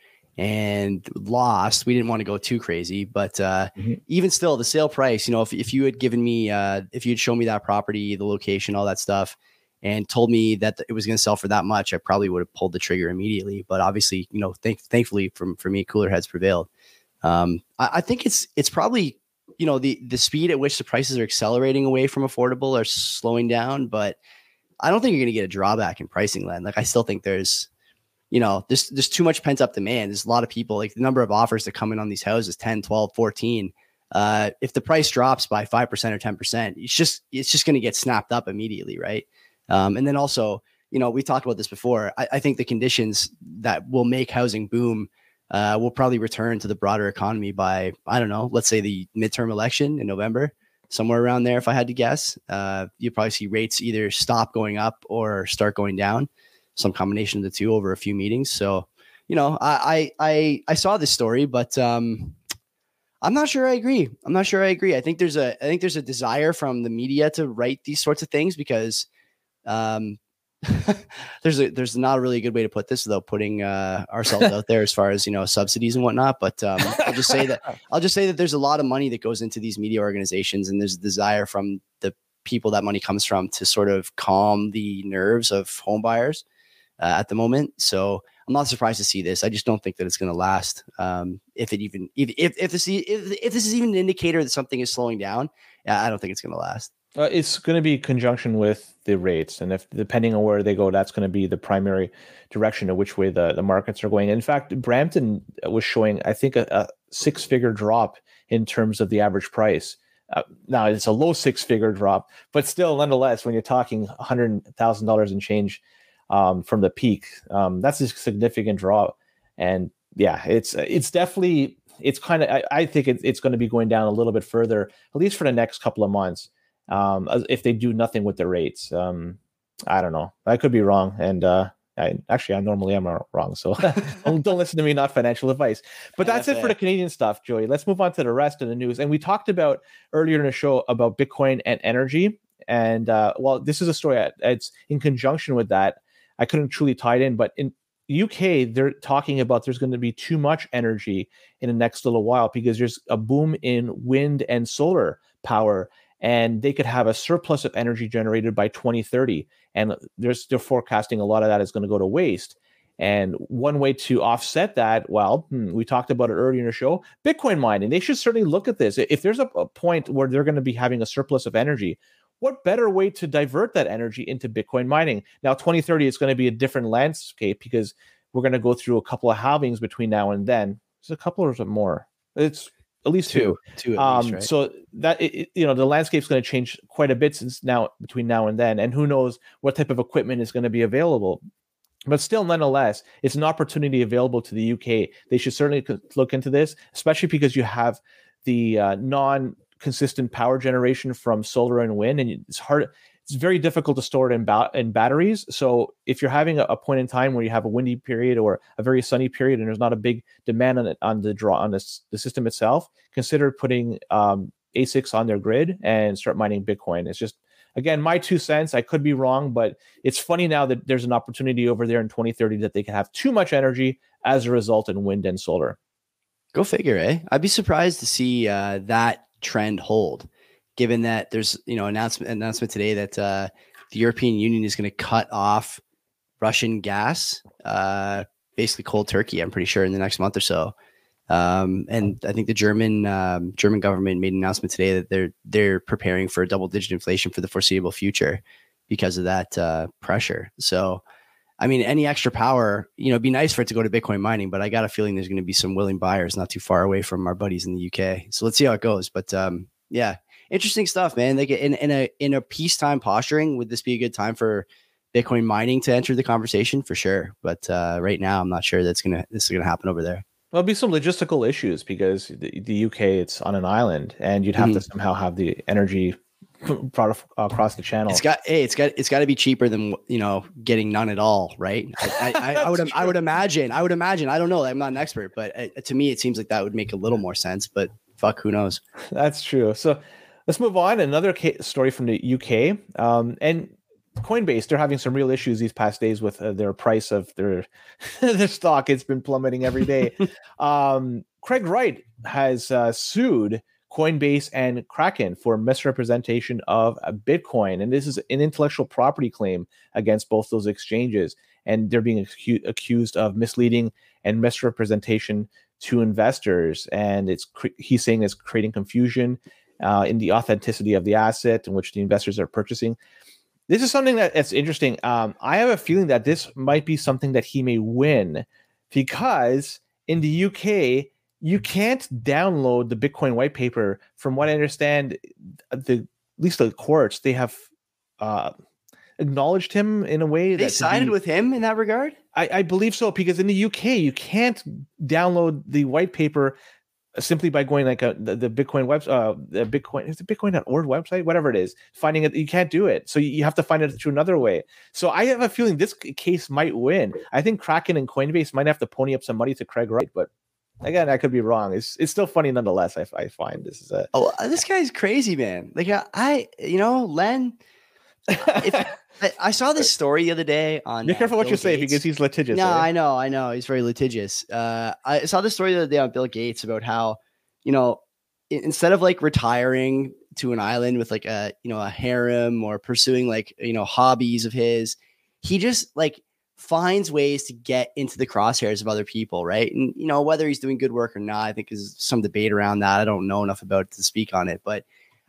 A: and lost. We didn't want to go too crazy, but uh, mm-hmm. even still, the sale price, you know, if, if you had given me, uh, if you'd shown me that property, the location, all that stuff, and told me that it was going to sell for that much, I probably would have pulled the trigger immediately. But obviously, you know, thank, thankfully from, for me, cooler heads prevailed. Um, I, I think it's, it's probably, you know, the, the speed at which the prices are accelerating away from affordable or slowing down, but I don't think you're going to get a drawback in pricing, Len. Like, I still think there's, you know, there's, there's too much pent up demand. There's a lot of people, like the number of offers that come in on these houses, ten, twelve, fourteen. Uh, if the price drops by five percent or ten percent, it's just, it's just going to get snapped up immediately. Right. Um, and then also, you know, we talked about this before. I, I think the conditions that will make housing boom uh, will probably return to the broader economy by, I don't know, let's say the midterm election in November, somewhere around there. If I had to guess, uh, you'll probably see rates either stop going up or start going down. Some combination of the two over a few meetings. So, you know, I, I, I, I saw this story, but um, I'm not sure I agree. I'm not sure I agree. I think there's a, I think there's a desire from the media to write these sorts of things because um, there's a, there's not a really good way to put this without putting uh, ourselves out there as far as, you know, subsidies and whatnot. But um, I'll just say that, I'll just say that there's a lot of money that goes into these media organizations, and there's a desire from the people that money comes from to sort of calm the nerves of home buyers. Uh, at the moment. So I'm not surprised to see this. I just don't think that it's going to last. Um, if it even, if, if, if this, if, if this is even an indicator that something is slowing down, I don't think it's going to last.
B: Uh, it's going to be conjunction with the rates, and if depending on where they go, that's going to be the primary direction of which way the, the markets are going. In fact, Brampton was showing, I think, a, a six-figure drop in terms of the average price. Uh, now it's a low six-figure drop, but still, nonetheless, when you're talking one hundred thousand dollars and change um, from the peak, um, that's a significant drop. And yeah, it's it's definitely it's kind of I, I think it, it's going to be going down a little bit further, at least for the next couple of months. Um, if they do nothing with the rates. Um, I don't know. I could be wrong. And uh, I actually, I normally am wrong. So don't, don't listen to me, not financial advice. But that's it for the Canadian stuff, Joey. Let's move on to the rest of the news. And we talked about earlier in the show about Bitcoin and energy. And uh, well, this is a story. It's in conjunction with that. I couldn't truly tie it in, but in U K, they're talking about there's going to be too much energy in the next little while because there's a boom in wind and solar power. And they could have a surplus of energy generated by twenty thirty. And there's, they're forecasting a lot of that is going to go to waste. And one way to offset that, well, hmm, we talked about it earlier in the show, Bitcoin mining. They should certainly look at this. If there's a, a point where they're going to be having a surplus of energy, what better way to divert that energy into Bitcoin mining? Now, twenty thirty is going to be a different landscape because we're going to go through a couple of halvings between now and then. There's a couple or more. It's at least two.
A: Two, two at
B: um,
A: least, right?
B: So that, it, you know, the landscape's going to change quite a bit since now, between now and then. And who knows what type of equipment is going to be available. But still, nonetheless, it's an opportunity available to the U K. They should certainly look into this, especially because you have the uh, non-consistent power generation from solar and wind. And it's hard. It's very difficult to store it in, ba- in batteries. So if you're having a, a point in time where you have a windy period or a very sunny period and there's not a big demand on it, on the draw on this, the system itself, consider putting um, A SICs on their grid and start mining Bitcoin. It's just, again, my two cents. I could be wrong, but it's funny now that there's an opportunity over there in twenty thirty that they can have too much energy as a result in wind and solar.
A: Go figure, eh? I'd be surprised to see uh, that trend hold, given that there's, you know, announcement announcement today that uh, the European Union is going to cut off Russian gas, uh, basically cold turkey, I'm pretty sure, in the next month or so. Um, and I think the German um, German government made an announcement today that they're they're preparing for double digit inflation for the foreseeable future because of that uh, pressure. So, I mean, any extra power, you know, it'd be nice for it to go to Bitcoin mining, but I got a feeling there's going to be some willing buyers not too far away from our buddies in the U K. So let's see how it goes. But um, yeah, interesting stuff, man. Like in, in a in a peacetime posturing, would this be a good time for Bitcoin mining to enter the conversation? For sure. But uh, right now, I'm not sure that's gonna this is gonna happen over there.
B: There'll be some logistical issues because the, the U K, it's on an island, and you'd have mm-hmm. to somehow have the energy brought across the channel.
A: It's got, hey, it's got, it's got to be cheaper than, you know, getting none at all, right? I, I, I would, true. I would imagine, I would imagine. I don't know. I'm not an expert, but uh, to me, it seems like that would make a little more sense. But fuck, who knows?
B: That's true. So let's move on. Another case, story from the U K, um, and Coinbase, they're having some real issues these past days with uh, their price of their their stock. It's been plummeting every day. um, Craig Wright has uh, sued Coinbase and Kraken for misrepresentation of a Bitcoin, and this is an intellectual property claim against both those exchanges. And they're being acu- accused of misleading and misrepresentation to investors. And it's he's saying it's creating confusion uh, in the authenticity of the asset in which the investors are purchasing. This is something that, that's interesting. Um, I have a feeling that this might be something that he may win because in the U K, you can't download the Bitcoin white paper. From what I understand, the at least the courts, they have uh, acknowledged him in a way.
A: They
B: that
A: sided
B: be,
A: with him in that regard?
B: I, I believe so, because in the U K, you can't download the white paper simply by going like a, the, the Bitcoin web, uh, the Bitcoin, is it bitcoin dot org website, whatever it is, finding it, you can't do it. So you have to find it through another way. So I have a feeling this case might win. I think Kraken and Coinbase might have to pony up some money to Craig Wright, but again, I could be wrong. It's it's still funny nonetheless. I, I find this is a
A: oh, this guy's crazy, man. Like I, you know, Len. If, I, I saw this story the other day on.
B: Be careful
A: uh,
B: what
A: Bill
B: you say
A: Gates.
B: because he's litigious.
A: No,
B: eh?
A: I know, I know. He's very litigious. Uh, I saw this story the other day on Bill Gates about how, you know, instead of like retiring to an island with like a, you know, a harem or pursuing like, you know, hobbies of his, he just like finds ways to get into the crosshairs of other people, right? And, you know, whether he's doing good work or not, I think is some debate around that. I don't know enough about it to speak on it, but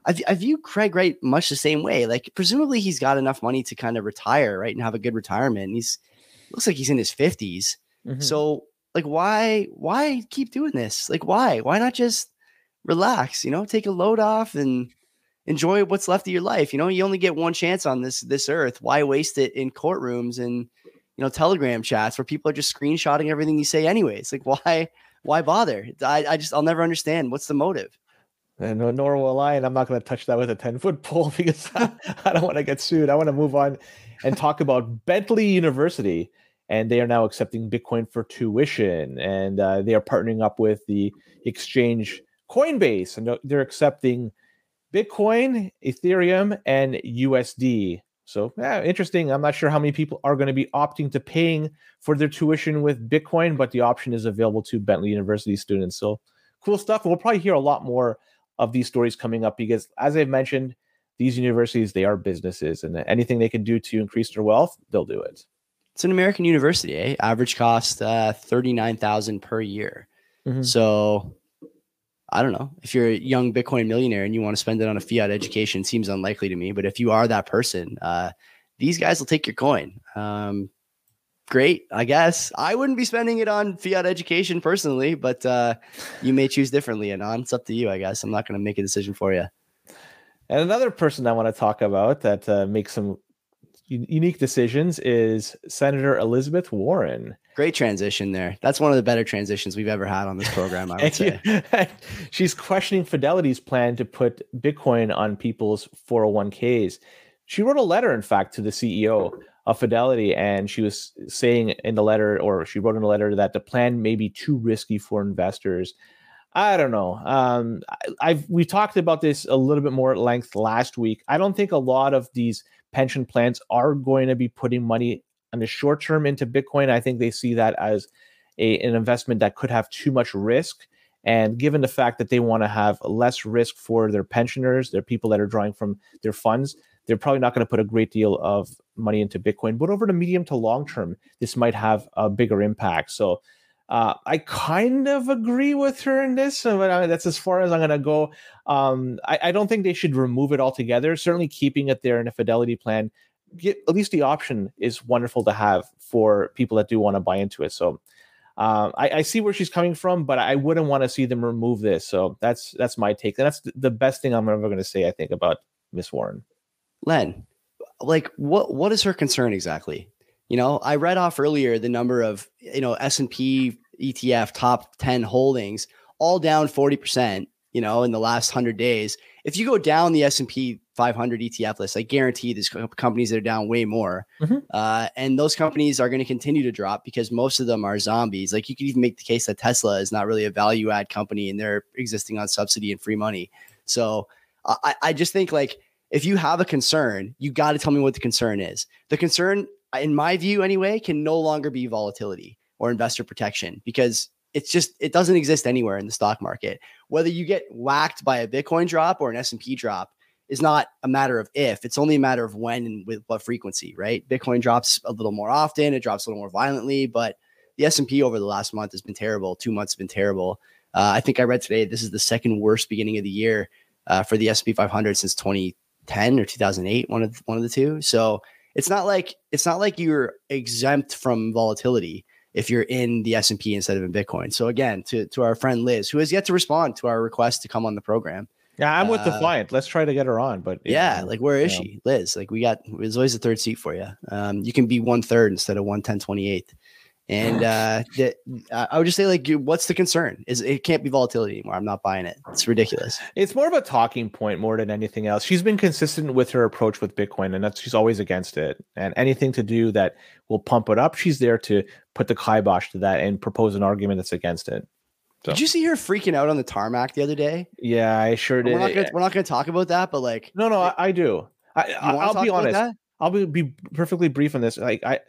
A: I, I view Craig Wright much the same way. Like, presumably he's got enough money to kind of retire, right, and have a good retirement. And he's looks like he's in his fifties. Mm-hmm. So, like, why why keep doing this? Like, why why not just relax? You know, take a load off and enjoy what's left of your life. You know, you only get one chance on this this earth. Why waste it in courtrooms and, you know, Telegram chats where people are just screenshotting everything you say anyways? Like, why why bother? I, I just I'll never understand. What's the motive?
B: And nor will I, and I'm not going to touch that with a ten-foot pole because I, I don't want to get sued. I want to move on and talk about Bentley University, and they are now accepting Bitcoin for tuition, and uh, they are partnering up with the exchange Coinbase, and they're accepting Bitcoin, Ethereum, and U S D. So yeah, interesting. I'm not sure how many people are going to be opting to paying for their tuition with Bitcoin, but the option is available to Bentley University students. So cool stuff. And we'll probably hear a lot more of these stories coming up because, as I've mentioned, these universities, they are businesses, and anything they can do to increase their wealth, they'll do it.
A: It's an American university, eh? Average cost uh, thirty-nine thousand dollars per year. Mm-hmm. So I don't know. If you're a young Bitcoin millionaire and you want to spend it on a fiat education, seems unlikely to me. But if you are that person, uh, these guys will take your coin. Um, great, I guess. I wouldn't be spending it on fiat education personally, but uh, you may choose differently, Anon. It's up to you, I guess. I'm not going to make a decision for you.
B: And another person I want to talk about that uh, makes some u- unique decisions is Senator Elizabeth Warren.
A: Great transition there. That's one of the better transitions we've ever had on this program, I would say.
B: She's questioning Fidelity's plan to put Bitcoin on people's four oh one k's. She wrote a letter, in fact, to the C E O of Fidelity, and she was saying in the letter, or she wrote in the letter, that the plan may be too risky for investors. I don't know. Um, I, I've we talked about this a little bit more at length last week. I don't think a lot of these pension plans are going to be putting money in the short term into Bitcoin. I think they see that as a, an investment that could have too much risk. And given the fact that they want to have less risk for their pensioners, their people that are drawing from their funds, they're probably not going to put a great deal of money into Bitcoin. But over the medium to long term, this might have a bigger impact. So uh, I kind of agree with her in this, but I mean, that's as far as I'm going to go. Um, I, I don't think they should remove it altogether. Certainly keeping it there in a Fidelity plan, get, at least the option is wonderful to have for people that do want to buy into it. So uh, I, I see where she's coming from, but I wouldn't want to see them remove this. So that's that's my take. And that's the best thing I'm ever going to say, I think, about Miss Warren.
A: Len, like what what is her concern exactly? You know, I read off earlier the number of, you know, S and P E T F top ten holdings, all down forty percent, you know, in the last one hundred days. If you go down the S and P five hundred E T F list, I guarantee there's companies that are down way more. Mm-hmm. Uh, and those companies are going to continue to drop because most of them are zombies. Like, you could even make the case that Tesla is not really a value add company and they're existing on subsidy and free money. So I, I just think, like, if you have a concern, you got to tell me what the concern is. The concern, in my view anyway, can no longer be volatility or investor protection, because it's just, it doesn't exist anywhere in the stock market. Whether you get whacked by a Bitcoin drop or an S and P drop is not a matter of if, it's only a matter of when and with what frequency, right? Bitcoin drops a little more often, it drops a little more violently, but the S and P over the last month has been terrible. Two months have been terrible. Uh, I think I read today, this is the second worst beginning of the year uh, for the S and P five hundred since twenty ten or two thousand eight, one of one of the two. So it's not like it's not like you're exempt from volatility if you're in the S and P instead of in Bitcoin. So again, to to our friend Liz, who has yet to respond to our request to come on the program.
B: Yeah, I'm with
A: uh,
B: the client. Let's try to get her on. But
A: yeah,
B: know,
A: like where is
B: you know.
A: she, Liz? Like we got, there's always a third seat for you. Um, you can be one third instead of one ten twenty-eighth. And uh, the, uh, I would just say, like, what's the concern? Is it can't be volatility anymore. I'm not buying it. It's ridiculous.
B: It's more of a talking point more than anything else. She's been consistent with her approach with Bitcoin, and that's she's always against it. And anything to do that will pump it up, she's there to put the kibosh to that and propose an argument that's against it. So.
A: Did you see her freaking out on the tarmac the other day?
B: Yeah, I sure did.
A: We're not gonna, we're not going to talk about that, but like,
B: no, no, I, I do. I, I'll be honest. That? I'll be, be perfectly brief on this. Like I.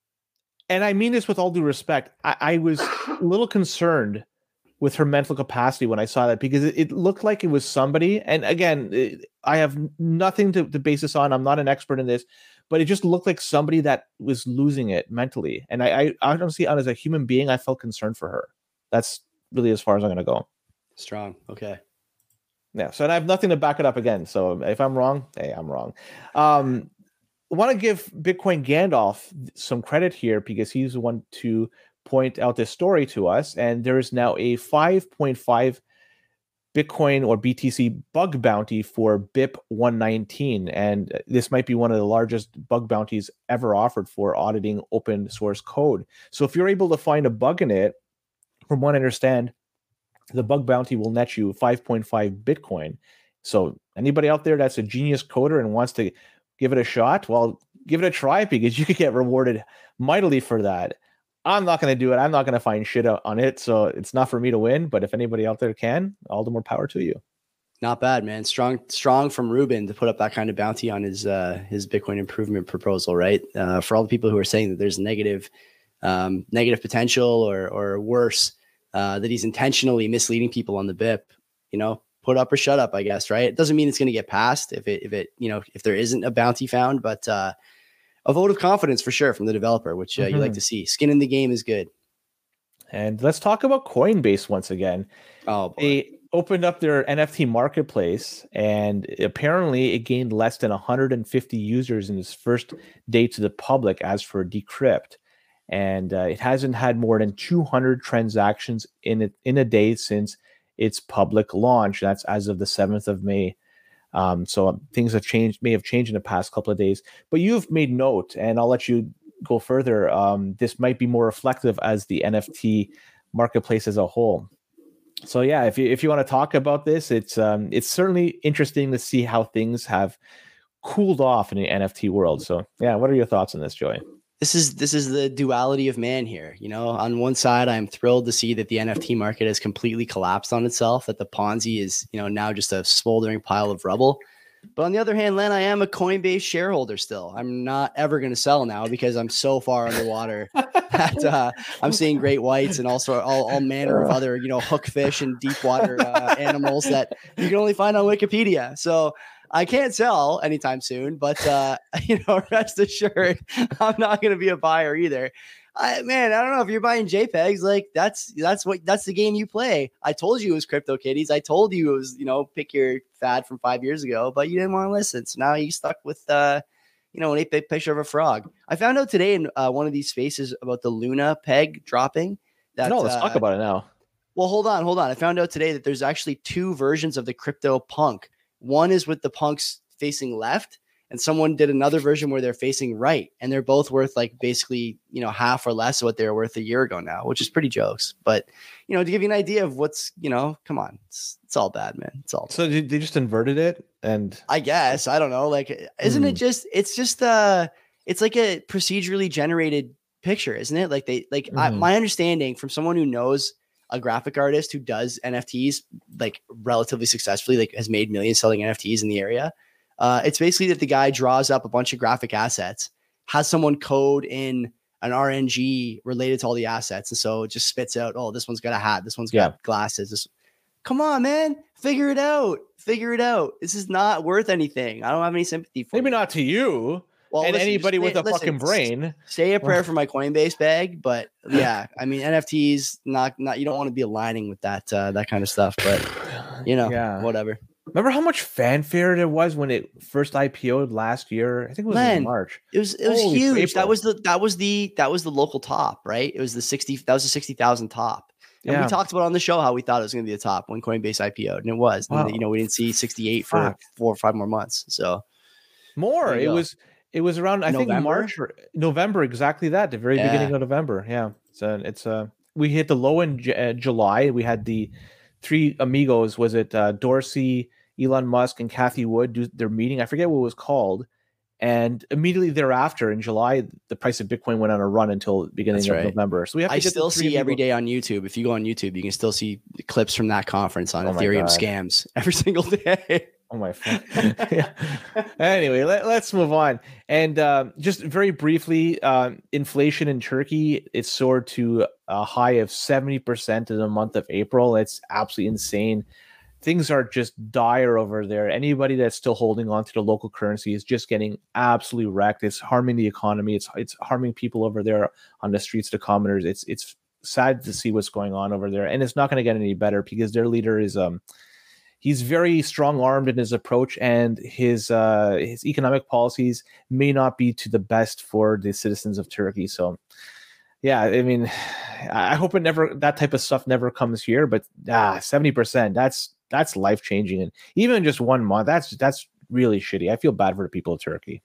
B: And I mean this with all due respect. I, I was a little concerned with her mental capacity when I saw that, because it, it looked like it was somebody. And again, it, I have nothing to, to base this on. I'm not an expert in this, but it just looked like somebody that was losing it mentally. And I, I honestly, as a human being, I felt concerned for her. That's really as far as I'm going to go.
A: Strong. Okay.
B: Yeah. So and I have nothing to back it up again. So if I'm wrong, hey, I'm wrong. Um, I want to give Bitcoin Gandalf some credit here because he's the one to point out this story to us. And there is now a five point five Bitcoin or B T C bug bounty for B I P one nineteen. And this might be one of the largest bug bounties ever offered for auditing open source code. So if you're able to find a bug in it, from what I understand, the bug bounty will net you five point five Bitcoin. So anybody out there that's a genius coder and wants to give it a shot, well, give it a try because you could get rewarded mightily for that. I'm not going to do it. I'm not going to find shit out on it. So it's not for me to win. But if anybody out there can, all the more power to you.
A: Not bad, man. Strong, strong from Ruben to put up that kind of bounty on his uh, his Bitcoin improvement proposal, right? Uh, for all the people who are saying that there's negative um, negative potential or or worse, uh, that he's intentionally misleading people on the B I P, you know, put up or shut up, I guess, right? It doesn't mean it's going to get passed if it if it you know if there isn't a bounty found, but uh, a vote of confidence for sure from the developer, which uh, mm-hmm. you like to see. Skin in the game is good.
B: And let's talk about Coinbase once again.
A: Oh, boy.
B: They opened up their N F T marketplace, and apparently it gained less than one hundred fifty users in its first day to the public as for Decrypt. And uh, it hasn't had more than two hundred transactions in it in a day since its public launch. That's as of the seventh of May. Um, so things have changed, may have changed in the past couple of days. But you've made note, and I'll let you go further. Um, this might be more reflective as the N F T marketplace as a whole. So yeah, if you if you want to talk about this, it's um, it's certainly interesting to see how things have cooled off in the N F T world. So yeah, what are your thoughts on this, Joey?
A: This is this is the duality of man here. You know, on one side, I'm thrilled to see that the N F T market has completely collapsed on itself, that the Ponzi is, you know, now just a smoldering pile of rubble. But on the other hand, Len, I am a Coinbase shareholder still. I'm not ever going to sell now because I'm so far underwater that uh, I'm seeing great whites and also all, all manner of other, you know, hookfish and deep water uh, animals that you can only find on Wikipedia. So I can't sell anytime soon, but, uh, you know, rest assured, I'm not going to be a buyer either. I, man, I don't know if you're buying JPEGs, like that's, that's what, that's the game you play. I told you it was CryptoKitties. I told you it was, you know, pick your fad from five years ago, but you didn't want to listen. So now you stuck with, uh, you know, an eight bit picture of a frog. I found out today in uh, one of these spaces about the Luna peg dropping. That,
B: no, let's uh, talk about it now.
A: Well, hold on, hold on. I found out today that there's actually two versions of the crypto punk. One is with the punks facing left, and someone did another version where they're facing right. And they're both worth like basically, you know, half or less of what they were worth a year ago now, which is pretty jokes. But, you know, to give you an idea of what's, you know, come on, it's, it's all bad, man. It's all bad.
B: So they just inverted it. And
A: I guess, I don't know. Like, isn't mm. it just, it's just, uh, it's like a procedurally generated picture, isn't it? Like they, like mm. I, my understanding from someone who knows a graphic artist who does N F Ts like relatively successfully, like has made millions selling N F Ts in the area. Uh, it's basically that the guy draws up a bunch of graphic assets, has someone code in an R N G related to all the assets. And so it just spits out, oh, this one's got a hat. This one's got yeah. glasses. This... Come on, man, figure it out. Figure it out. This is not worth anything. I don't have any sympathy for
B: Maybe
A: you.
B: not to you. Well, and listen, anybody with a listen, fucking brain.
A: Say a prayer for my Coinbase bag, but yeah, I mean N F Ts, not not you don't want to be aligning with that uh, that kind of stuff, but you know, yeah. whatever.
B: Remember how much fanfare there was when it first I P O'd last year? I think it was Len, in March.
A: It was it was Holy huge. April. That was the that was the that was the local top, right? It was the sixty that was the sixty thousand top. And yeah. we talked about on the show how we thought it was going to be the top when Coinbase I P O'd, and it was. Wow. And, you know, we didn't see sixty-eight for Fuck. four or five more months. So
B: more. It go. was. It was around, I November? think March or November, exactly that, the very yeah. beginning of November. Yeah. So it's uh we hit the low in J- uh, July. We had the three amigos, was it uh, Dorsey, Elon Musk, and Cathie Wood do their meeting. I forget what it was called. And immediately thereafter in July, the price of Bitcoin went on a run until the beginning That's of right. November. So we have to
A: I
B: get
A: still see amigos. every day on YouTube. If you go on YouTube, you can still see clips from that conference on oh Ethereum scams every single day.
B: Oh my phone. yeah. Anyway, let, let's move on. And um, just very briefly, um, inflation in Turkey, it soared to a high of seventy percent in the month of April. It's absolutely insane. Things are just dire over there. Anybody that's still holding on to the local currency is just getting absolutely wrecked. It's harming the economy. It's it's harming people over there on the streets, the commoners. It's it's sad to see what's going on over there. And it's not going to get any better because their leader is um he's very strong-armed in his approach, and his uh, his economic policies may not be to the best for the citizens of Turkey. So, yeah, I mean, I hope it never that type of stuff never comes here. But ah, seventy percent that's that's life-changing, and even just one month, that's that's really shitty. I feel bad for the people of Turkey.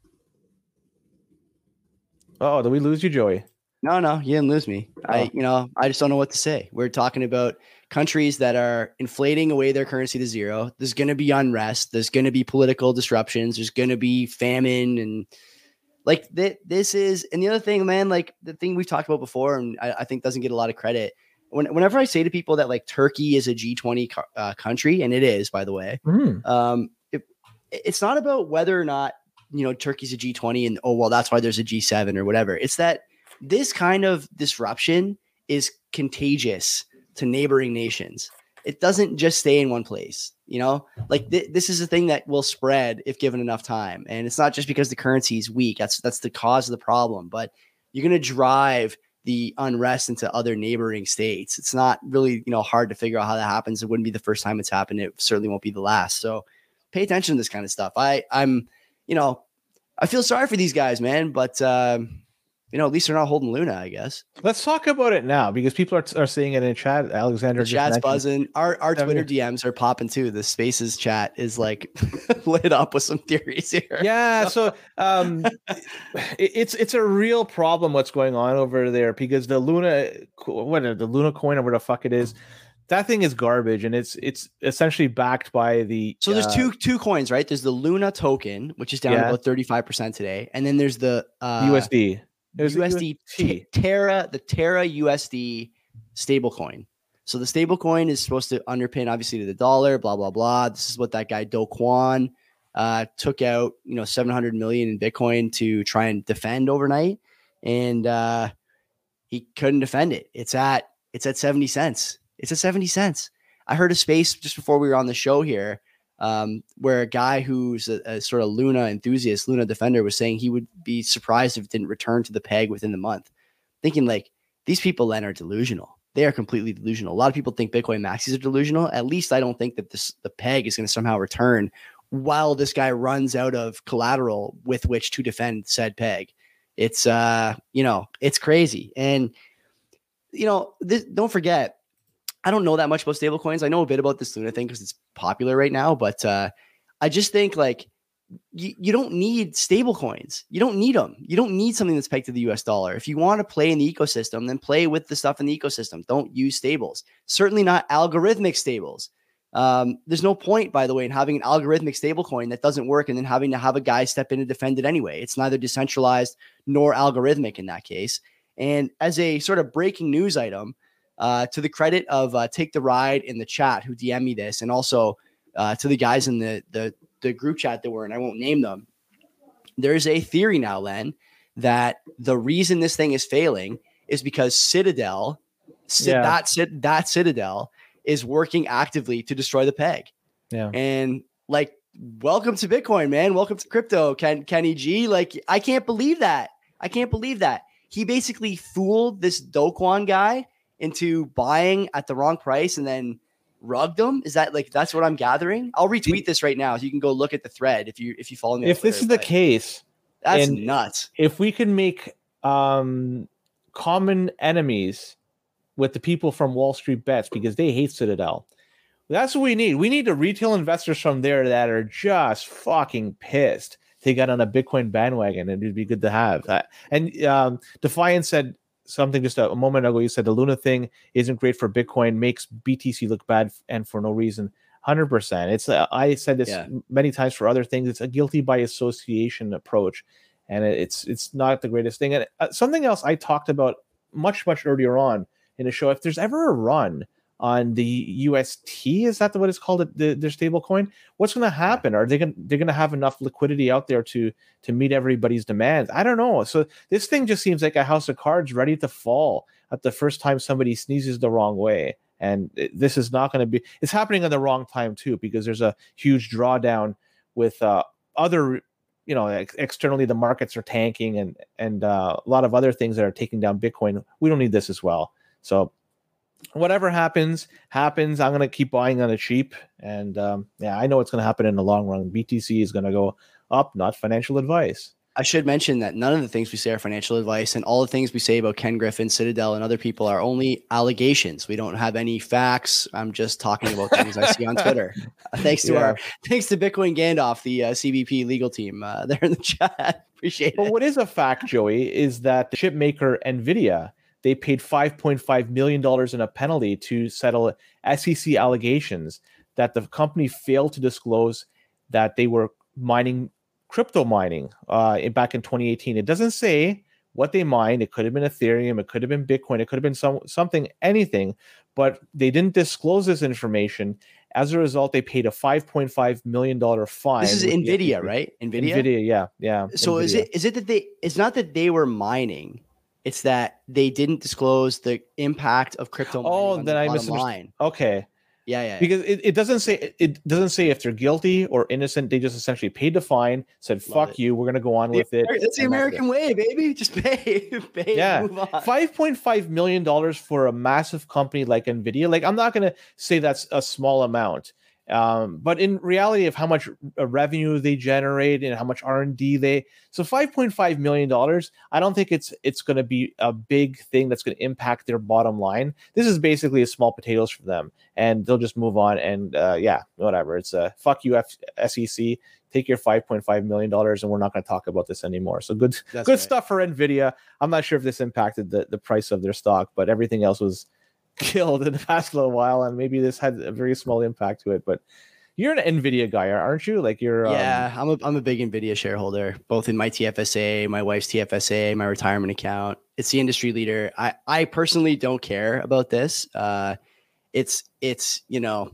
B: Oh, did we lose you, Joey?
A: No, no, you didn't lose me.
B: Oh.
A: I, you know, I just don't know what to say. We're talking about countries that are inflating away their currency to zero. There's going to be unrest. There's going to be political disruptions. There's going to be famine, and like th- this is. And the other thing, man, like the thing we've talked about before, and I, I think doesn't get a lot of credit. When, whenever I say to people that like Turkey is a G twenty co- uh, country, and it is, by the way,
B: Mm.
A: um, it, it's not about whether or not, you know, Turkey's a G twenty and, oh, well, that's why there's a G seven or whatever. It's that this kind of disruption is contagious to neighboring nations. It doesn't just stay in one place, you know, like th- this is a thing that will spread if given enough time. And it's not just because the currency is weak. That's, that's the cause of the problem, but you're going to drive the unrest into other neighboring states. It's not really, you know, hard to figure out how that happens. It wouldn't be the first time it's happened. It certainly won't be the last. So pay attention to this kind of stuff. I I'm, you know, I feel sorry for these guys, man, but, um, you know, at least they're not holding Luna, I guess.
B: Let's talk about it now because people are, are seeing it in chat. Alexander,
A: the
B: just
A: chat's
B: mentioned.
A: buzzing. Our our Twitter D Ms are popping too. The Spaces chat is like lit up with some theories here.
B: Yeah, so um, it, it's it's a real problem what's going on over there because the Luna, what the Luna coin or whatever the fuck it is, that thing is garbage, and it's it's essentially backed by the.
A: So there's
B: uh,
A: two two coins, right? There's the Luna token, which is down
B: Yeah.
A: about thirty-five percent today, and then there's the uh,
B: U S D. There's the
A: U S D
B: U S D.
A: T- Terra, the Terra U S D stablecoin. So the stablecoin is supposed to underpin, obviously, to the dollar. Blah blah blah. This is what that guy Do Kwon uh, took out, you know, seven hundred million in Bitcoin to try and defend overnight, and uh, he couldn't defend it. It's at it's at seventy cents. It's at seventy cents. I heard a space just before we were on the show here, um, where a guy who's a, a sort of Luna enthusiast, Luna defender, was saying he would be surprised if it didn't return to the peg within the month. Thinking like these people then are delusional. They are completely delusional. A lot of people think Bitcoin maxis are delusional. At least I don't think that this the peg is going to somehow return while this guy runs out of collateral with which to defend said peg. It's uh, you know, it's crazy. And you know, this, don't forget, I don't know that much about stablecoins. I know a bit about this Luna thing because it's popular right now, but uh, I just think like you, you don't need stablecoins. You don't need them. You don't need something that's pegged to the U S dollar. If you want to play in the ecosystem, then play with the stuff in the ecosystem. Don't use stables. Certainly not algorithmic stables. Um, there's no point, by the way, in having an algorithmic stablecoin that doesn't work and then having to have a guy step in and defend it anyway. It's neither decentralized nor algorithmic in that case. And as a sort of breaking news item, uh, to the credit of uh, Take the Ride in the chat who D M'd me this, and also uh, to the guys in the, the the group chat that were, and I won't name them, there's a theory now, Len, that the reason this thing is failing is because Citadel,
B: Yeah.
A: that, that Citadel is working actively to destroy the peg.
B: Yeah.
A: And like, welcome to Bitcoin, man. Welcome to crypto, Ken, Kenny G. Like, I can't believe that. I can't believe that. He basically fooled this Do Kwon guy into buying at the wrong price and then rugged them. Is that like, that's what I'm gathering? I'll retweet this right now so you can go look at the thread if you if you follow me on
B: If this
A: Twitter,
B: is the
A: but
B: case,
A: that's
B: and
A: nuts.
B: if we can make um, common enemies with the people from Wall Street Bets because they hate Citadel, that's what we need. We need the retail investors from there that are just fucking pissed they got on a Bitcoin bandwagon, and it'd be good to have that. And um, Defiant said something just a, a moment ago. You said the Luna thing isn't great for Bitcoin, makes B T C look bad and for no reason. one hundred percent. It's uh, I said this
A: Yeah.
B: many times for other things. It's a guilty by association approach, and it, it's it's not the greatest thing. And uh, something else I talked about much much earlier on in the show. If there's ever a run on the U S T, is that what it's called, the, their stable coin? What's going to happen? Are they going they're going to have enough liquidity out there to to meet everybody's demands? I don't know. So this thing just seems like a house of cards ready to fall at the first time somebody sneezes the wrong way. And it, this is not going to be, it's happening at the wrong time too, because there's a huge drawdown with uh, other, you know, ex- externally the markets are tanking and, and uh, a lot of other things that are taking down Bitcoin. We don't need this as well. So whatever happens, happens. I'm going to keep buying on the cheap. And um, yeah, I know what's going to happen in the long run. B T C is going to go up, not financial advice.
A: I should mention that none of the things we say are financial advice, and all the things we say about Ken Griffin, Citadel, and other people are only allegations. We don't have any facts. I'm just talking about things I see on Twitter. Uh, thanks to yeah. our, thanks to Bitcoin Gandalf, the uh, C B P legal team uh, there in the chat. Appreciate
B: but
A: it.
B: But what is a fact, Joey, is that the chip maker NVIDIA, they paid five point five million dollars in a penalty to settle S E C allegations that the company failed to disclose that they were mining crypto mining uh, in, back in twenty eighteen. It doesn't say what they mined. It could have been Ethereum. It could have been Bitcoin. It could have been some something, anything, but they didn't disclose this information. As a result, they paid a five point five million dollars fine.
A: This is NVIDIA, right? NVIDIA?
B: NVIDIA, yeah, yeah.
A: So
B: NVIDIA.
A: is it is it that they, it's not that they were mining, it's that they didn't disclose the impact of crypto mining
B: oh,
A: on
B: then
A: the
B: I
A: bottom
B: misunderstood.
A: line.
B: Okay.
A: Yeah, yeah, yeah.
B: Because it, it doesn't say it doesn't say if they're guilty or innocent. They just essentially paid the fine, said
A: Love
B: fuck
A: it.
B: you, we're gonna go on
A: The
B: with it.
A: Ameri- That's the American way, baby. Just pay, pay
B: Yeah.
A: and move on.
B: five point five million dollars for a massive company like NVIDIA. Like, I'm not gonna say that's a small amount. Um, but in reality of how much revenue they generate and how much R and D they, so five point five million dollars, I don't think it's it's going to be a big thing that's going to impact their bottom line. This is basically a small potatoes for them, and they'll just move on. And uh, yeah, whatever. It's a uh, fuck you, F- S E C. Take your five point five million dollars, and we're not going to talk about this anymore. So good,
A: That's
B: good
A: right.
B: stuff for NVIDIA. I'm not sure if this impacted the the price of their stock, but everything else was killed in the past little while, and maybe this had a very small impact to it. But you're an NVIDIA guy, aren't you? Like you're
A: yeah,
B: um...
A: I'm a I'm a big NVIDIA shareholder, both in my T F S A, my wife's T F S A, my retirement account. It's the industry leader. I I personally don't care about this. Uh, it's it's you know.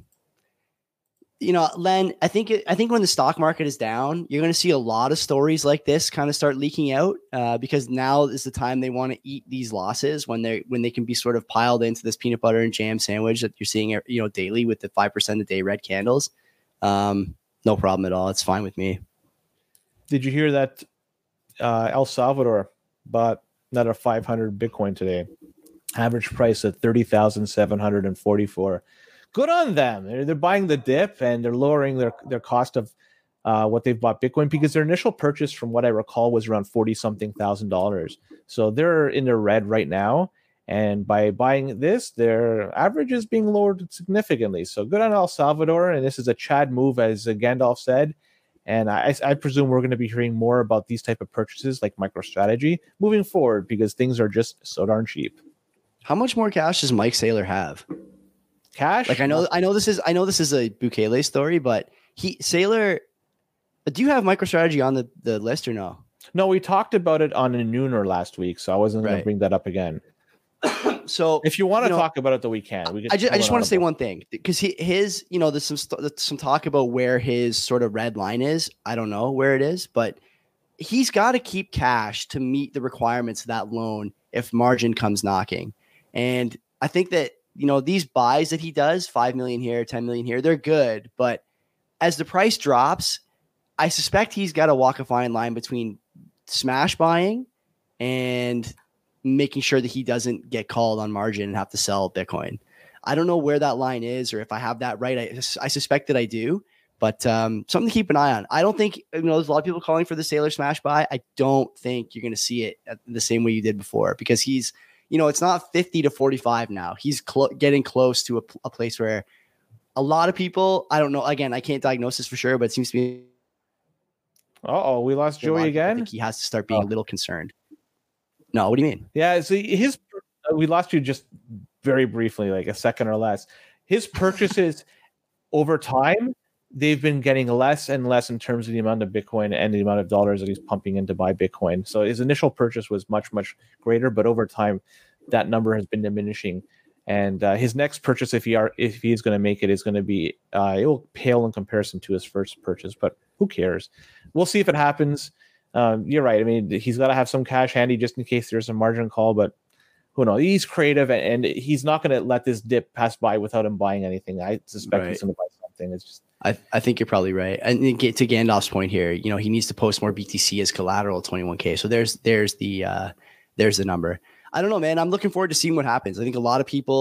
A: You know, Len, I think I think when the stock market is down, you're going to see a lot of stories like this kind of start leaking out uh, because now is the time they want to eat these losses when they when they can be sort of piled into this peanut butter and jam sandwich that you're seeing, you know, daily with the five percent a day red candles. Um, no problem at all. It's fine with me.
B: Did you hear that uh, El Salvador bought another five hundred Bitcoin today? Average price at thirty thousand seven hundred forty-four. Good on them. They're, they're buying the dip and they're lowering their, their cost of uh, what they've bought Bitcoin, because their initial purchase, from what I recall, was around forty something thousand dollars. So they're in the red right now. And by buying this, their average is being lowered significantly. So good on El Salvador. And this is a Chad move, as Gandalf said. And I, I presume we're going to be hearing more about these type of purchases like MicroStrategy moving forward, because things are just so darn cheap.
A: How much more cash does Mike Saylor have?
B: Cash?
A: Like I know, I know this is, I know this is a Bukele story, but he Saylor. Do you have MicroStrategy on the, the list or no?
B: No, we talked about it on a Nooner last week, so I wasn't going
A: Right.
B: to bring that up again.
A: So
B: if you want to
A: you know,
B: talk about it, though, we can. We can
A: I just, I just want to say
B: audible.
A: one thing, because he, his, you know, there's some st- there's some talk about where his sort of red line is. I don't know where it is, but he's got to keep cash to meet the requirements of that loan if margin comes knocking. And I think that, you know, these buys that he does, five million here, ten million here, they're good. But as the price drops, I suspect he's got to walk a fine line between smash buying and making sure that he doesn't get called on margin and have to sell Bitcoin. I don't know where that line is, or if I have that right. I, I suspect that I do, but um, something to keep an eye on. I don't think, you know, there's a lot of people calling for the Saylor smash buy. I don't think you're going to see it the same way you did before, because he's, you know, it's not fifty to forty-five now. He's cl- getting close to a, a place where a lot of people, I don't know, again, I can't diagnose this for sure, but it seems to be.
B: Uh-oh, we lost Joey again?
A: I think he has to start being
B: oh.
A: a little concerned. No, what do you mean?
B: Yeah, so his, we lost you just very briefly, like a second or less. His purchases over time, they've been getting less and less in terms of the amount of Bitcoin and the amount of dollars that he's pumping in to buy Bitcoin. So his initial purchase was much, much greater, but over time, that number has been diminishing. And uh, his next purchase, if he are, if he is going to make it, is going to be, uh, it will pale in comparison to his first purchase, but who cares? We'll see if it happens. Um, you're right. I mean, he's got to have some cash handy just in case there's a margin call, but who knows? He's creative, and, and he's not going to let this dip pass by without him buying anything. I suspect
A: right.
B: he's going to buy something. It's just.
A: I, I think you're probably right. And get to Gandalf's point here, you know, he needs to post more B T C as collateral, twenty-one K. So there's there's the uh, there's the number. I don't know, man. I'm looking forward to seeing what happens. I think a lot of people,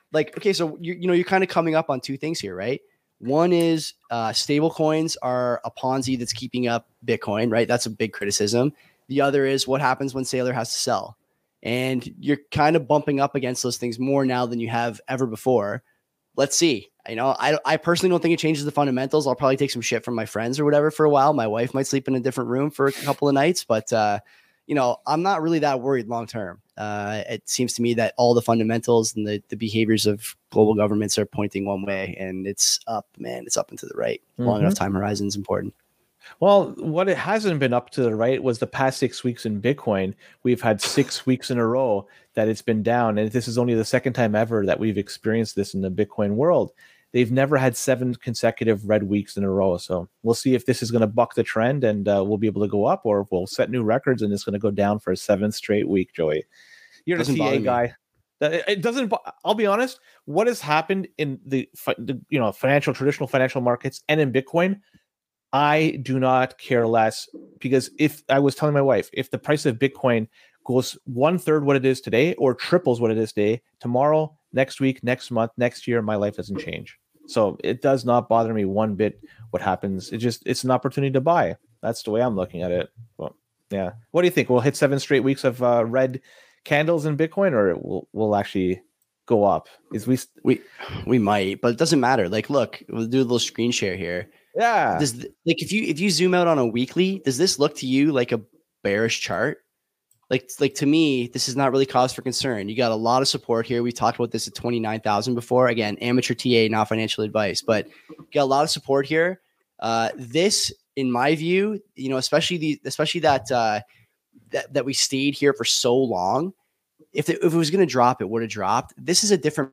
A: like, okay, so you you know you're kind of coming up on two things here, right? One is uh, stable coins are a Ponzi that's keeping up Bitcoin, right? That's a big criticism. The other is what happens when Saylor has to sell. And you're kind of bumping up against those things more now than you have ever before. Let's see. You know, I, I personally don't think it changes the fundamentals. I'll probably take some shit from my friends or whatever for a while. My wife might sleep in a different room for a couple of nights, but, uh, you know, I'm not really that worried long term. Uh, it seems to me that all the fundamentals and the, the behaviors of global governments are pointing one way, and it's up, man. It's up and to the right. Mm-hmm. Long enough time horizon is important.
B: Well, what it hasn't been up to the right was the past six weeks in Bitcoin. We've had six weeks in a row that it's been down, and this is only the second time ever that we've experienced this in the Bitcoin world. They've never had seven consecutive red weeks in a row. So we'll see if this is going to buck the trend and uh, we'll be able to go up, or we'll set new records and it's going to go down for a seventh straight week, Joey. You're the T A guy. It doesn't. I'll be honest. What has happened in the, the you know financial traditional financial markets and in Bitcoin, I do not care less, because if I was telling my wife, if the price of Bitcoin goes one third what it is today or triples what it is today, tomorrow, next week, next month, next year, my life doesn't change. So it does not bother me one bit what happens. It just, it's an opportunity to buy. That's the way I'm looking at it. Well, yeah. What do you think? We'll hit seven straight weeks of uh, red candles in Bitcoin, or we'll, we'll actually go up? Is we,
A: we, we might, but it doesn't matter. Like, look, we'll do a little screen share here.
B: Yeah.
A: Does, like if you if you zoom out on a weekly, does this look to you like a bearish chart? Like like to me, this is not really cause for concern. You got a lot of support here. We talked about this at twenty-nine thousand before. Again, amateur T A, not financial advice, but you got a lot of support here. Uh, this, in my view, you know, especially the especially that uh, that that we stayed here for so long. If it, if it was going to drop, it would have dropped. This is a different.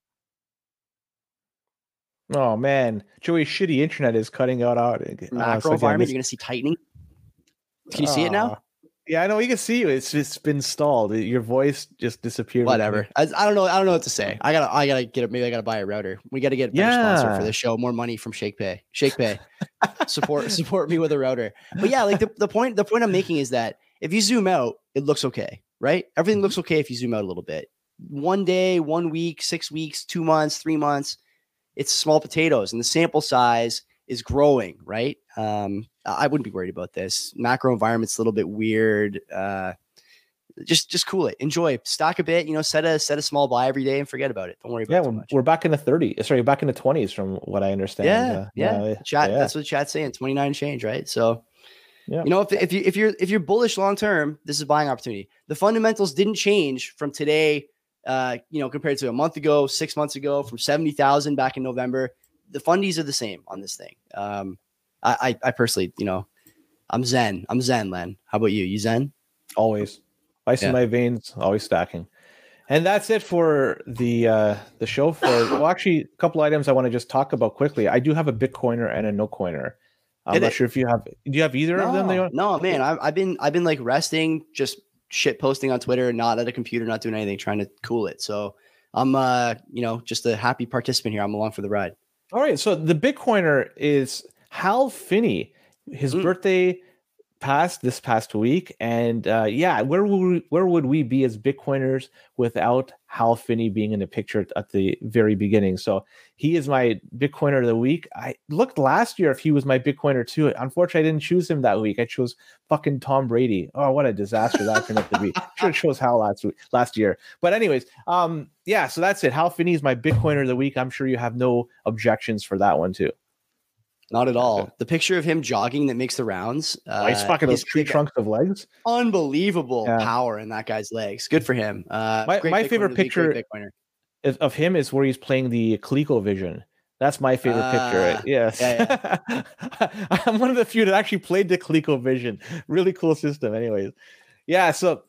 B: Oh man, Joey's shitty internet is cutting out out
A: macro uh, environment. You're going to see tightening. Can you uh, see it now?
B: Yeah, I know. You can see you. It's just been stalled. Your voice just disappeared.
A: Whatever. I, I don't know. I don't know what to say. I gotta. I gotta get it. Maybe I gotta buy a router. We gotta get a better yeah. sponsor for the show. More money from ShakePay. ShakePay. support support me with a router. But yeah, like the, the point. The point I'm making is that if you zoom out, it looks okay, right? Everything looks okay if you zoom out a little bit. One day, one week, six weeks, two months, three months. It's small potatoes, and the sample size is growing, right? Um, I wouldn't be worried about this. Macro environment's a little bit weird. Uh, just, just cool it. Enjoy. Stock a bit. You know, set a set a small buy every day and forget about it. Don't worry about
B: yeah,
A: it too
B: we're,
A: much.
B: We're back in the thirty. Sorry, back in the twenties, from what I understand.
A: Yeah,
B: uh,
A: yeah.
B: yeah.
A: Chat.
B: Yeah.
A: That's what the chat's saying. twenty-nine change, right? So,
B: yeah.
A: You know, if if you if you're if you're bullish long term, this is a buying opportunity. The fundamentals didn't change from today. Uh, you know, compared to a month ago, six months ago, from seventy thousand back in November. The fundies are the same on this thing. Um, I, I, I personally, you know, I'm Zen. I'm Zen, Len. How about you? You Zen?
B: Always. Ice in my veins, always stacking. And that's it for the uh, the show. For well, actually, a couple items I want to just talk about quickly. I do have a Bitcoiner and a no coiner. I'm Did not it? sure if you have. Do you have either
A: no,
B: of them? That you
A: no, man. I've, I've been I've been like resting, just shit posting on Twitter, not at a computer, not doing anything, trying to cool it. So I'm, uh, you know, just a happy participant here. I'm along for the ride.
B: All right. So the Bitcoiner is Hal Finney. His mm. birthday passed this past week. And uh, yeah, where would we, where would we be as Bitcoiners without Hal Finney being in the picture at the very beginning? So he is my Bitcoiner of the week. I looked last year if he was my Bitcoiner too. Unfortunately, I didn't choose him that week. I chose fucking Tom Brady. Oh, what a disaster that turned out to be. Should have chose Hal last week, last year. But anyways, um, yeah, so that's it. Hal Finney is my Bitcoiner of the week. I'm sure you have no objections for that one too.
A: Not at all. The picture of him jogging that makes the rounds.
B: Uh, He's fucking those tree trunks of legs.
A: Unbelievable yeah. power in that guy's legs. Good for him. Uh,
B: my my favorite picture is, of him is where he's playing the ColecoVision. That's my favorite uh, picture. Yes. Yeah, yeah. I'm one of the few that actually played the ColecoVision. Really cool system. Anyways. Yeah. So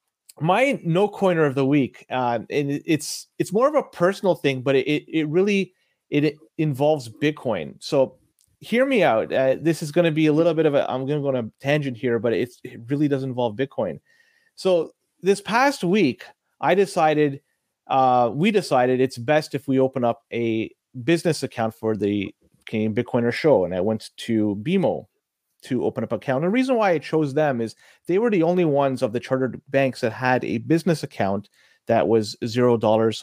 B: my no coiner of the week, uh, and it's it's more of a personal thing, but it it really it involves Bitcoin. So hear me out. Uh, this is going to be a little bit of a, I'm going to go on a tangent here, but it's, it really does involve Bitcoin. So this past week, I decided, uh, we decided it's best if we open up a business account for the Canadian Bitcoiner show. And I went to B M O to open up an account. And the reason why I chose them is they were the only ones of the chartered banks that had a business account that was zero dollars. So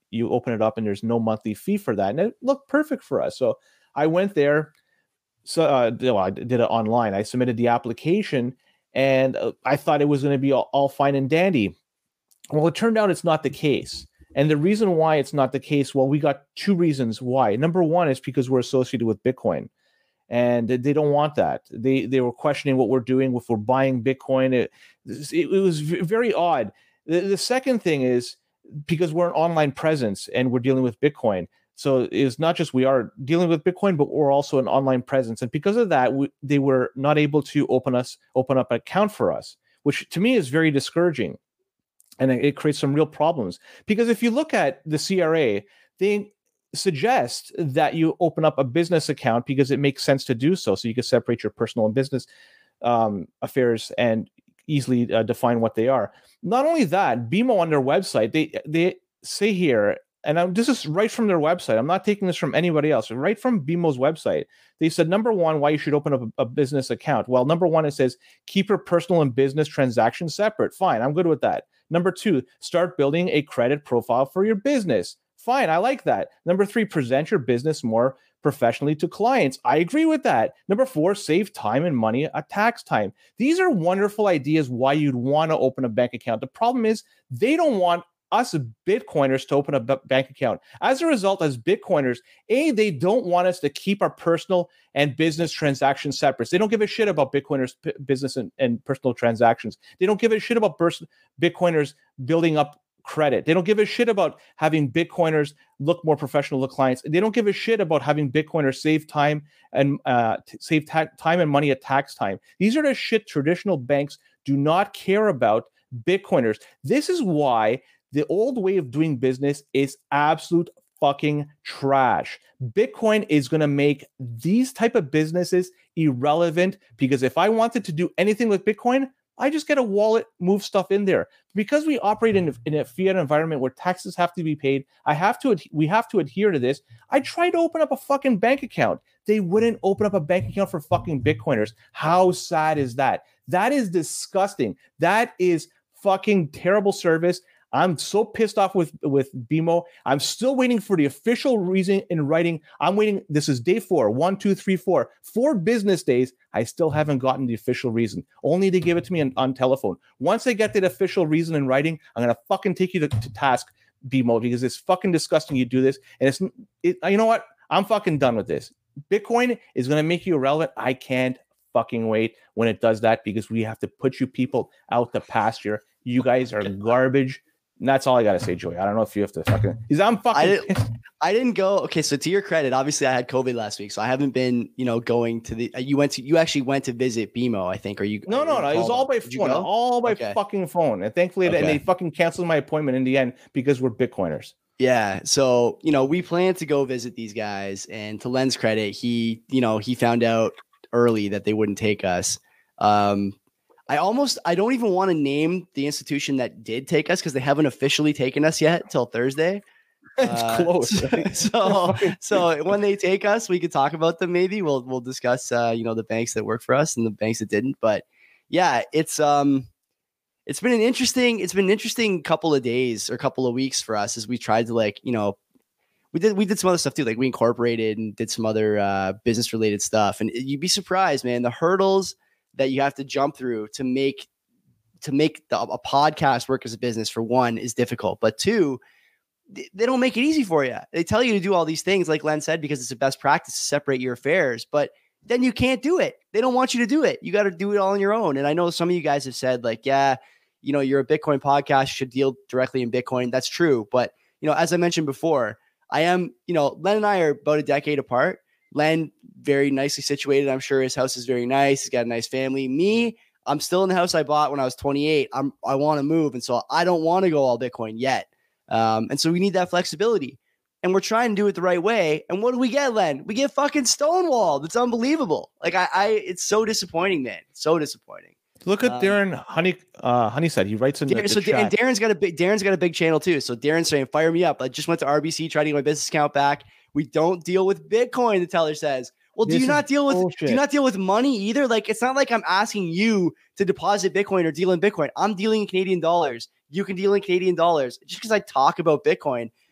B: you open it up and there's no monthly fee for that. And it looked perfect for us. So I went there. So uh, well, I did it online. I submitted the application and uh, I thought it was going to be all, all fine and dandy. Well, it turned out it's not the case. And the reason why it's not the case, well, we got two reasons why. Number one is because we're associated with Bitcoin. And they don't want that. They they were questioning what we're doing if we're buying Bitcoin. It, it, it was very odd. The, the second thing is because we're an online presence and we're dealing with Bitcoin. So it's not just we are dealing with Bitcoin, but we're also an online presence. And because of that, we, they were not able to open us open up an account for us, which to me is very discouraging. And it, it creates some real problems. Because if you look at the C R A, they suggest that you open up a business account because it makes sense to do so. So you can separate your personal and business um, affairs and easily uh, define what they are. Not only that, B M O on their website, they they say here, and I'm, this is right from their website. I'm not taking this from anybody else. Right from B M O's website, they said, number one, why you should open up a, a business account. Well, number one, it says, keep your personal and business transactions separate. Fine, I'm good with that. Number two, start building a credit profile for your business. Fine, I like that. Number three, present your business more professionally to clients. I agree with that. Number four, save time and money at tax time. These are wonderful ideas why you'd want to open a bank account. The problem is they don't want us Bitcoiners to open a b- bank account. As a result, as Bitcoiners, A, they don't want us to keep our personal and business transactions separate. They don't give a shit about Bitcoiners' p- business and, and personal transactions. They don't give a shit about pers- Bitcoiners building up credit. They don't give a shit about having Bitcoiners look more professional to clients. They don't give a shit about having Bitcoiners save time and uh, t- save ta- time and money at tax time. These are the shit traditional banks do not care about Bitcoiners. This is why the old way of doing business is absolute fucking trash. Bitcoin is going to make these type of businesses irrelevant because if I wanted to do anything with Bitcoin, I just get a wallet, move stuff in there. Because we operate in a, in a fiat environment where taxes have to be paid, I have to we have to adhere to this. I tried to open up a fucking bank account. They wouldn't open up a bank account for fucking Bitcoiners. How sad is that? That is disgusting. That is fucking terrible service. I'm so pissed off with, with B M O. I'm still waiting for the official reason in writing. I'm waiting. This is day four. One, two, three, four. Four business days. I still haven't gotten the official reason. Only to give it to me on, on telephone. Once I get that official reason in writing, I'm going to fucking take you to, to task, B M O, because it's fucking disgusting you do this. And it's, it, you know what? I'm fucking done with this. Bitcoin is going to make you irrelevant. I can't fucking wait when it does that because we have to put you people out the pasture. You guys are garbage. And that's all I gotta say, Joey. I don't know if you have to fucking. Because I'm fucking.
A: I didn't, I didn't go. Okay, so to your credit, obviously I had COVID last week, so I haven't been, you know, going to the. You went to. You actually went to visit B M O, I think. Are you?
B: No, no, no. It was all by phone. All by okay. fucking phone. And thankfully, okay. and they fucking canceled my appointment in the end because we're Bitcoiners.
A: Yeah. So you know, we planned to go visit these guys, and to Len's credit, he, you know, he found out early that they wouldn't take us. Um, I almost, I don't even want to name the institution that did take us because they haven't officially taken us yet till Thursday.
B: It's uh, close.
A: Right? So, so when they take us, we could talk about them. Maybe we'll, we'll discuss, uh, you know, the banks that work for us and the banks that didn't, but yeah, it's, um, it's been an interesting, it's been an interesting couple of days or couple of weeks for us as we tried to like, you know, we did, we did some other stuff too. Like we incorporated and did some other, uh, business related stuff, and you'd be surprised, man, the hurdles that you have to jump through to make to make the, a podcast work as a business, for one, is difficult. But two, they don't make it easy for you. They tell you to do all these things, like Len said, because it's a best practice to separate your affairs. But then you can't do it. They don't want you to do it. You got to do it all on your own. And I know some of you guys have said, like, yeah, you know, you're a Bitcoin podcast, you should deal directly in Bitcoin. That's true. But, you know, as I mentioned before, I am, you know, Len and I are about a decade apart. Len, very nicely situated. I'm sure his house is very nice. He's got a nice family. Me, I'm still in the house I bought when I was twenty-eight. I'm, I want to move. And so I don't want to go all Bitcoin yet. Um, and so we need that flexibility. And we're trying to do it the right way. And what do we get, Len? We get fucking stonewalled. It's unbelievable. Like, I, I it's so disappointing, man. So disappointing.
B: Look at um, Darren Honey. Uh, Honey said he writes in the,
A: Darren,
B: the
A: so
B: chat.
A: And Darren's got a big. Darren's got a big channel too. So Darren's saying, "Fire me up." I just went to R B C, tried to get my business account back. We don't deal with Bitcoin. The teller says. Well, do this you not deal with bullshit. do you not deal with money either? Like, it's not like I'm asking you to deposit Bitcoin or deal in Bitcoin. I'm dealing in Canadian dollars. You can deal in Canadian dollars. Just because I talk about Bitcoin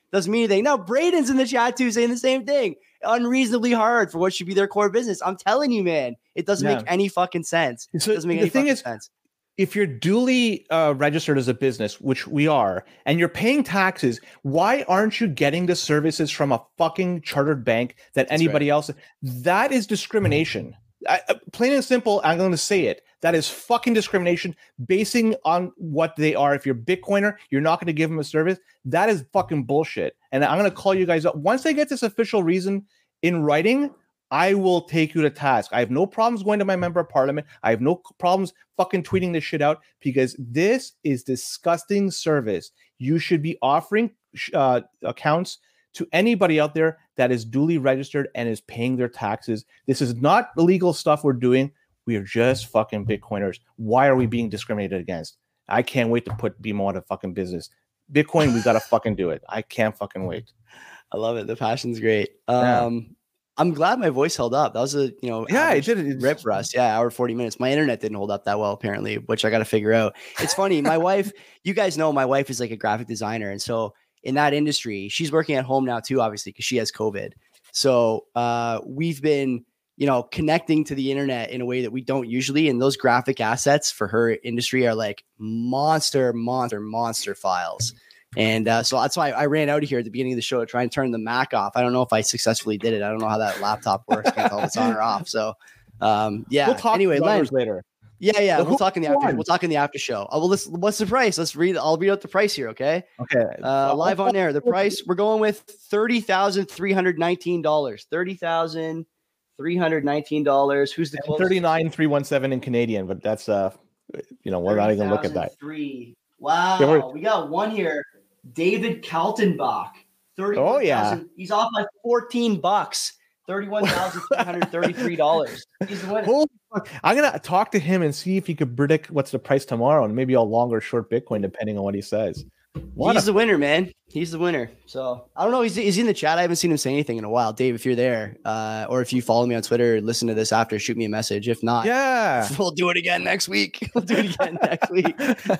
A: Doesn't mean anything. Now, Braden's in the chat too saying the same thing. Unreasonably hard for what should be their core business. I'm telling you, man, it doesn't yeah. make any fucking sense. It
B: so
A: doesn't make
B: the
A: any
B: thing
A: fucking
B: is,
A: sense.
B: If you're duly uh, registered as a business, which we are, and you're paying taxes, why aren't you getting the services from a fucking chartered bank that That's anybody right. else? That is discrimination. I, uh, plain and simple, I'm going to say it. That is fucking discrimination basing on what they are. If you're Bitcoiner, you're not going to give them a service. That is fucking bullshit. And I'm going to call you guys up. Once they get this official reason in writing, I will take you to task. I have no problems going to my member of parliament. I have no problems fucking tweeting this shit out because this is disgusting service. You should be offering uh, accounts to anybody out there that is duly registered and is paying their taxes. This is not illegal stuff we're doing. We are just fucking Bitcoiners. Why are we being discriminated against? I can't wait to put B M O out of fucking business. Bitcoin, we got to fucking do it. I can't fucking wait.
A: I love it. The passion's great. Um, yeah. I'm glad my voice held up. That was a, you know,
B: yeah, it did. It's...
A: rip for us. Yeah, hour forty minutes. My internet didn't hold up that well, apparently, which I got to figure out. It's funny. My wife, you guys know, my wife is like a graphic designer, and so in that industry, she's working at home now too, obviously, because she has COVID. So uh, we've been, you know, connecting to the internet in a way that we don't usually. And those graphic assets for her industry are like monster, monster, monster files. And uh, so that's why I ran out of here at the beginning of the show to try and turn the Mac off. I don't know if I successfully did it. I don't know how that laptop works. Can't tell if it's on or off. So um, yeah.
B: We'll talk anyway, Len, later.
A: Yeah, yeah. We'll talk in the after. We'll talk in the after show. Oh, well, let's. What's the price? Let's read. I'll read out the price here. Okay.
B: Okay.
A: Uh, live on air. The price we're going with thirty thousand three hundred nineteen dollars. Thirty thousand three hundred nineteen dollars. Who's the closest?
B: Thirty nine three one seven in Canadian, but that's uh, you know, we're not even gonna look at that.
A: Three. Wow. Yeah, we got one here. David Kaltenbach. Thirty.
B: Oh yeah.
A: He's off by fourteen bucks. Thirty-one thousand three hundred thirty-three dollars. He's the winner.
B: Holy fuck. I'm gonna talk to him and see if he could predict what's the price tomorrow, and maybe I'll long or short Bitcoin depending on what he says. What
A: he's
B: a-
A: the winner, man. He's the winner. So I don't know. He's, he's in the chat. I haven't seen him say anything in a while. Dave, if you're there, uh, or if you follow me on Twitter, listen to this after, shoot me a message. If not,
B: yeah,
A: we'll do it again next week. We'll do it again next week.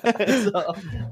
A: So,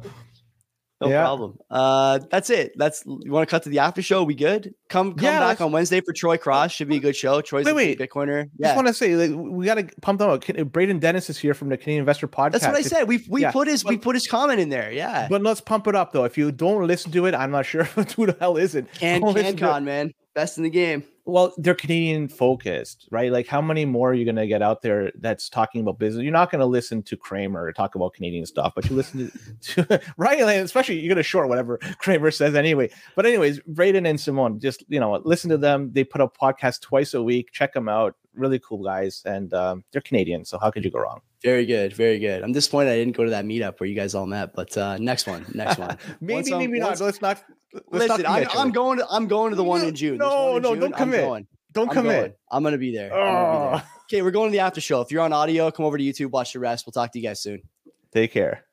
A: no yeah. problem. Uh, that's it. That's you want to cut to the after show? We good? Come come yeah, back on Wednesday for Troy Cross. Should be a good show. Troy's wait, a Bitcoiner.
B: Yeah. Just want to say like, we got to pump them up. Braden Dennis is here from the Canadian Investor Podcast.
A: That's what I said. We we yeah. put his but, we put his comment in there. Yeah.
B: But let's pump it up though. If you don't listen to it, I'm not sure who the hell is it.
A: Can CanCon, man. Best in the game.
B: Well, they're Canadian focused, right? Like how many more are you going to get out there that's talking about business? You're not going to listen to Kramer talk about Canadian stuff, but you listen to, to right? Like, especially you're going to short whatever Kramer says anyway. But anyways, Braden and Simone, just, you know, listen to them. They put up podcasts twice a week. Check them out. Really cool guys. And um, they're Canadian. So how could you go wrong?
A: Very good. Very good. I'm disappointed I didn't go to that meetup where you guys all met, but uh, next one, next one.
B: maybe,
A: once
B: maybe
A: once,
B: not. Let's not. Let's
A: listen,
B: not
A: I'm, I'm going to, I'm going to the one in June.
B: No,
A: in
B: no,
A: June,
B: don't commit.
A: I'm going.
B: Don't
A: I'm
B: commit.
A: Going. I'm going to be there.
B: Oh.
A: Okay, we're going to the after show. If you're on audio, come over to YouTube, watch the rest. We'll talk to you guys soon.
B: Take care.